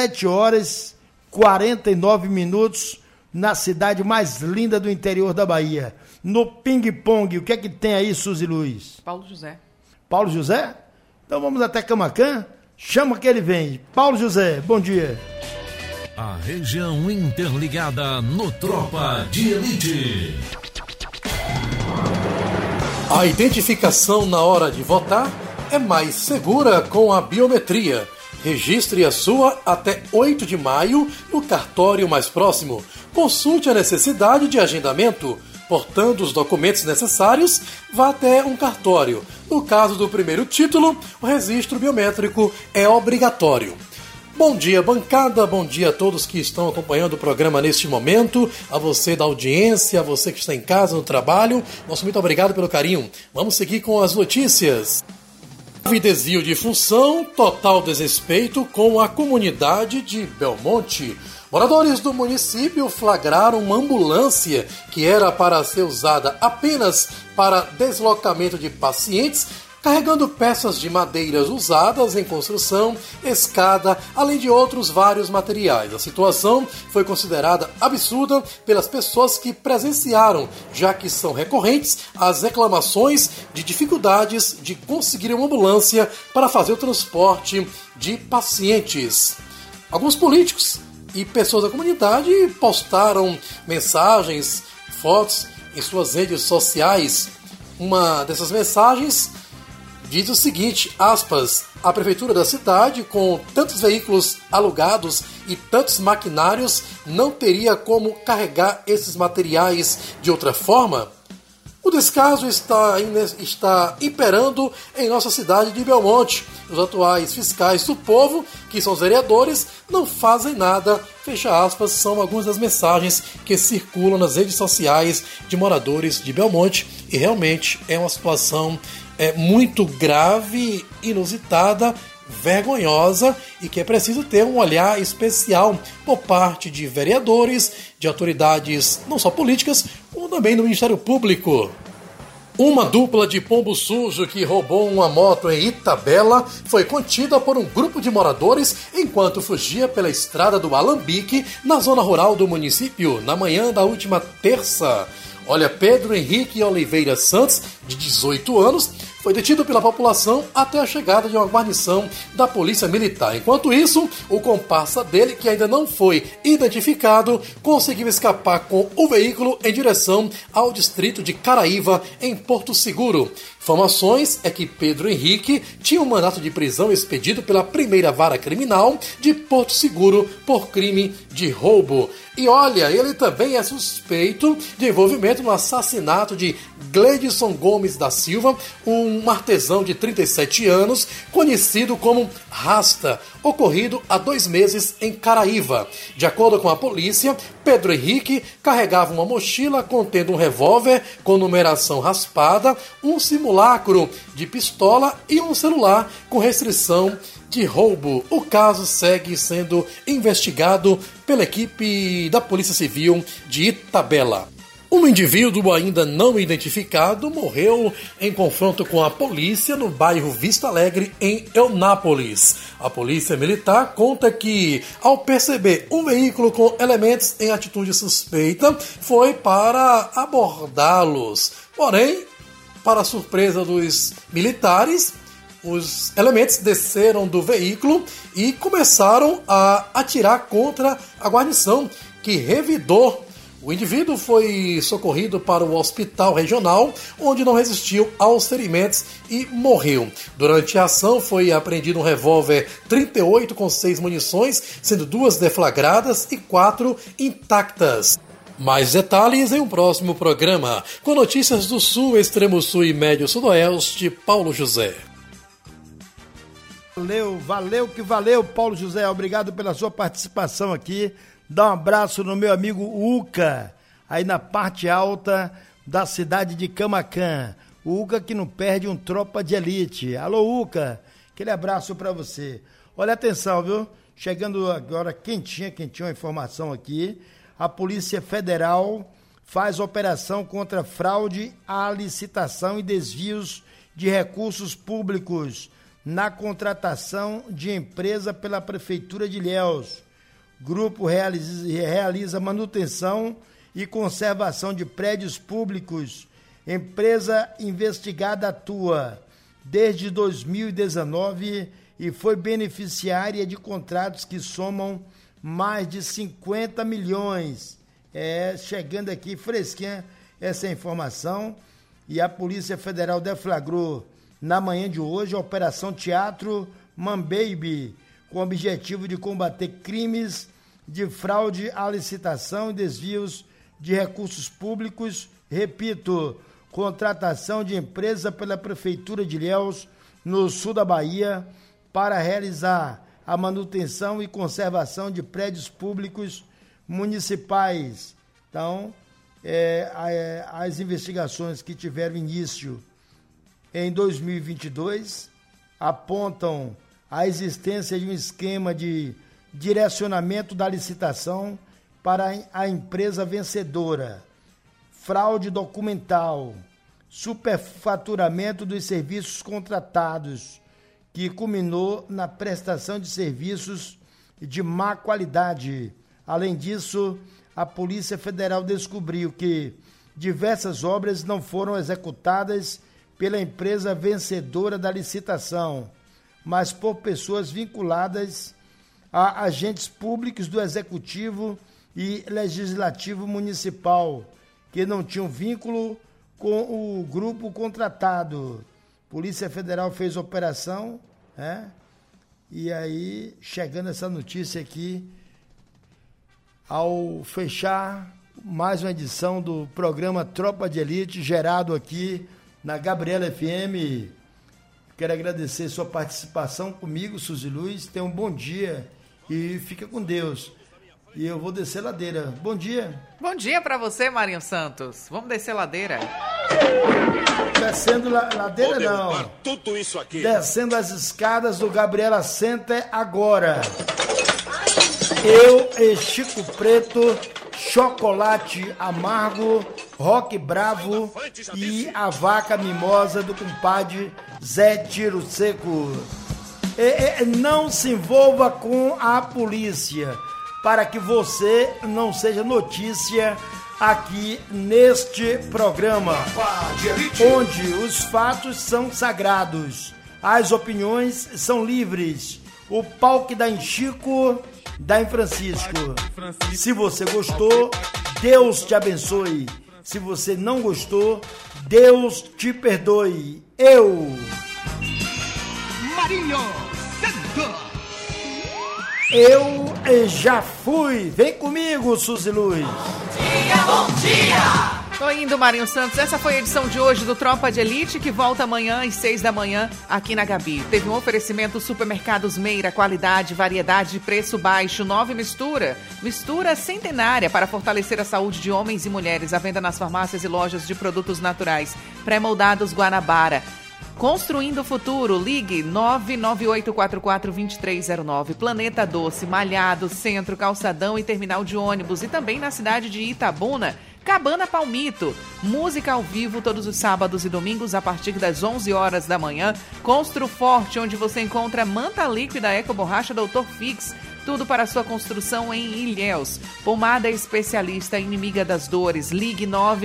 7h49 na cidade mais linda do interior da Bahia, no Ping Pong. O que é que tem aí, Suzy Luiz? Paulo José. Paulo José? Então vamos até Camaquã. Chama que ele vem. Paulo José, bom dia. A região interligada no Tropa de Elite. A identificação na hora de votar é mais segura com a biometria. Registre a sua até 8 de maio no cartório mais próximo. Consulte a necessidade de agendamento. Portando os documentos necessários, vá até um cartório. No caso do primeiro título, o registro biométrico é obrigatório. Bom dia, bancada, bom dia a todos que estão acompanhando o programa neste momento, a você da audiência, a você que está em casa, no trabalho, nosso muito obrigado pelo carinho. Vamos seguir com as notícias. Desvio de função, total desrespeito com a comunidade de Belmonte. Moradores do município flagraram uma ambulância que era para ser usada apenas para deslocamento de pacientes, carregando peças de madeiras usadas em construção, escada, além de outros vários materiais. A situação foi considerada absurda pelas pessoas que presenciaram, já que são recorrentes as reclamações de dificuldades de conseguir uma ambulância para fazer o transporte de pacientes. Alguns políticos e pessoas da comunidade postaram mensagens, fotos em suas redes sociais. Uma dessas mensagens diz o seguinte, aspas, a prefeitura da cidade, com tantos veículos alugados e tantos maquinários, não teria como carregar esses materiais de outra forma? O descaso está imperando em nossa cidade de Belmonte. Os atuais fiscais do povo, que são os vereadores, não fazem nada. Fecha aspas, são algumas das mensagens que circulam nas redes sociais de moradores de Belmonte. E realmente é uma situação muito grave, inusitada, vergonhosa e que é preciso ter um olhar especial por parte de vereadores, de autoridades não só políticas, como também do Ministério Público. Uma dupla de pombo sujo que roubou uma moto em Itabela foi contida por um grupo de moradores enquanto fugia pela estrada do Alambique, na zona rural do município, na manhã da última terça. Olha, Pedro Henrique Oliveira Santos, de 18 anos, foi detido pela população até a chegada de uma guarnição da Polícia Militar. Enquanto isso, o comparsa dele, que ainda não foi identificado, conseguiu escapar com o veículo em direção ao distrito de Caraíva, em Porto Seguro. Informações é que Pedro Henrique tinha um mandato de prisão expedido pela primeira vara criminal de Porto Seguro por crime de roubo. E olha, ele também é suspeito de envolvimento no assassinato de Gleidson Gomes da Silva, um artesão de 37 anos, conhecido como Rasta, ocorrido há 2 meses em Caraíva. De acordo com a polícia, Pedro Henrique carregava uma mochila contendo um revólver com numeração raspada, um simulacro de pistola e um celular com restrição de roubo. O caso segue sendo investigado pela equipe da Polícia Civil de Itabela. Um indivíduo ainda não identificado morreu em confronto com a polícia no bairro Vista Alegre, em Eunápolis. A polícia militar conta que, ao perceber um veículo com elementos em atitude suspeita, foi para abordá-los. Porém, para surpresa dos militares, os elementos desceram do veículo e começaram a atirar contra a guarnição, que revidou. O indivíduo foi socorrido para o hospital regional, onde não resistiu aos ferimentos e morreu. Durante a ação foi apreendido um revólver 38 com 6 munições, sendo 2 deflagradas e 4 intactas. Mais detalhes em um próximo programa, com notícias do Sul, Extremo Sul e Médio Sudoeste, Paulo José. Valeu, Paulo José. Obrigado pela sua participação aqui. Dá um abraço no meu amigo Uca, aí na parte alta da cidade de Camaquã. O Uca que não perde um Tropa de Elite. Alô, Uca, aquele abraço para você. Olha, atenção, viu? Chegando agora quentinha a informação aqui. A Polícia Federal faz operação contra fraude à licitação e desvios de recursos públicos na contratação de empresa pela Prefeitura de Ilhéus. Grupo realiza manutenção e conservação de prédios públicos. Empresa investigada atua desde 2019 e foi beneficiária de contratos que somam mais de 50 milhões. Chegando aqui fresquinha essa informação. E a Polícia Federal deflagrou na manhã de hoje a Operação Teatro Mambaby, com o objetivo de combater crimes de fraude à licitação e desvios de recursos públicos. Repito, contratação de empresa pela Prefeitura de Ilhéus, no sul da Bahia, para realizar a manutenção e conservação de prédios públicos municipais. Então, as investigações que tiveram início em 2022 apontam a existência de um esquema de direcionamento da licitação para a empresa vencedora, fraude documental, superfaturamento dos serviços contratados, que culminou na prestação de serviços de má qualidade. Além disso, a Polícia Federal descobriu que diversas obras não foram executadas pela empresa vencedora da licitação, mas por pessoas vinculadas a agentes públicos do Executivo e Legislativo Municipal, que não tinham vínculo com o grupo contratado. Polícia Federal fez operação, né? E aí, chegando essa notícia aqui, ao fechar mais uma edição do programa Tropa de Elite, gerado aqui na Gabriela FM. Quero agradecer sua participação comigo, Suzy Luz. Tenha um bom dia e fica com Deus. E eu vou descer ladeira. Bom dia. Bom dia para você, Marinho Santos. Vamos descer ladeira. Descendo ladeira não. Tudo isso aqui. Descendo as escadas do Gabriela Center agora. Eu e Chico Preto, chocolate amargo, rock bravo e a vaca mimosa do compadre Zé Tiro Seco. Não se envolva com a polícia, para que você não seja notícia aqui neste programa, onde os fatos são sagrados, as opiniões são livres, o pau que dá em Chico, dá em Francisco. Se você gostou, Deus te abençoe. Se você não gostou, Deus te perdoe. Marinho Santos. Eu já fui. Vem comigo, Suzy Luz. Bom dia! Tô indo, Marinho Santos. Essa foi a edição de hoje do Tropa de Elite, que volta amanhã às 6 da manhã aqui na Gabi. Teve um oferecimento Supermercados Meira, qualidade, variedade, preço baixo, nova mistura. Mistura centenária para fortalecer a saúde de homens e mulheres. À venda nas farmácias e lojas de produtos naturais. Pré-moldados Guanabara. Construindo o futuro, ligue 998442309. Planeta Doce, Malhado, Centro, Calçadão e Terminal de Ônibus. E também na cidade de Itabuna, Cabana Palmito. Música ao vivo todos os sábados e domingos a partir das 11 horas da manhã. Constru Forte, onde você encontra manta líquida Eco Borracha Dr. Fix. Tudo para sua construção em Ilhéus. Pomada especialista, inimiga das dores. Ligue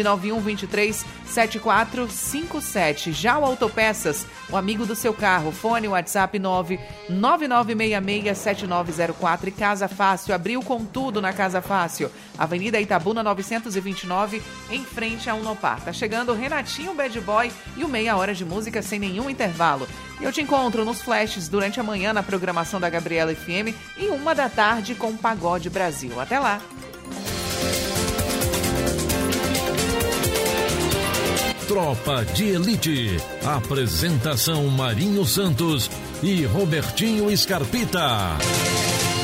991237457. Já o Autopeças, o amigo do seu carro. Fone WhatsApp 999667904. E Casa Fácil, abriu com tudo na Casa Fácil. Avenida Itabuna 929, em frente a Unopar. Tá chegando o Renatinho Bad Boy e o Meia Hora de Música sem nenhum intervalo. E eu te encontro nos flashes durante a manhã na programação da Gabriela FM e 1 da tarde com o Pagode Brasil. Até lá! Tropa de Elite. Apresentação Marinho Santos e Robertinho Scarpita.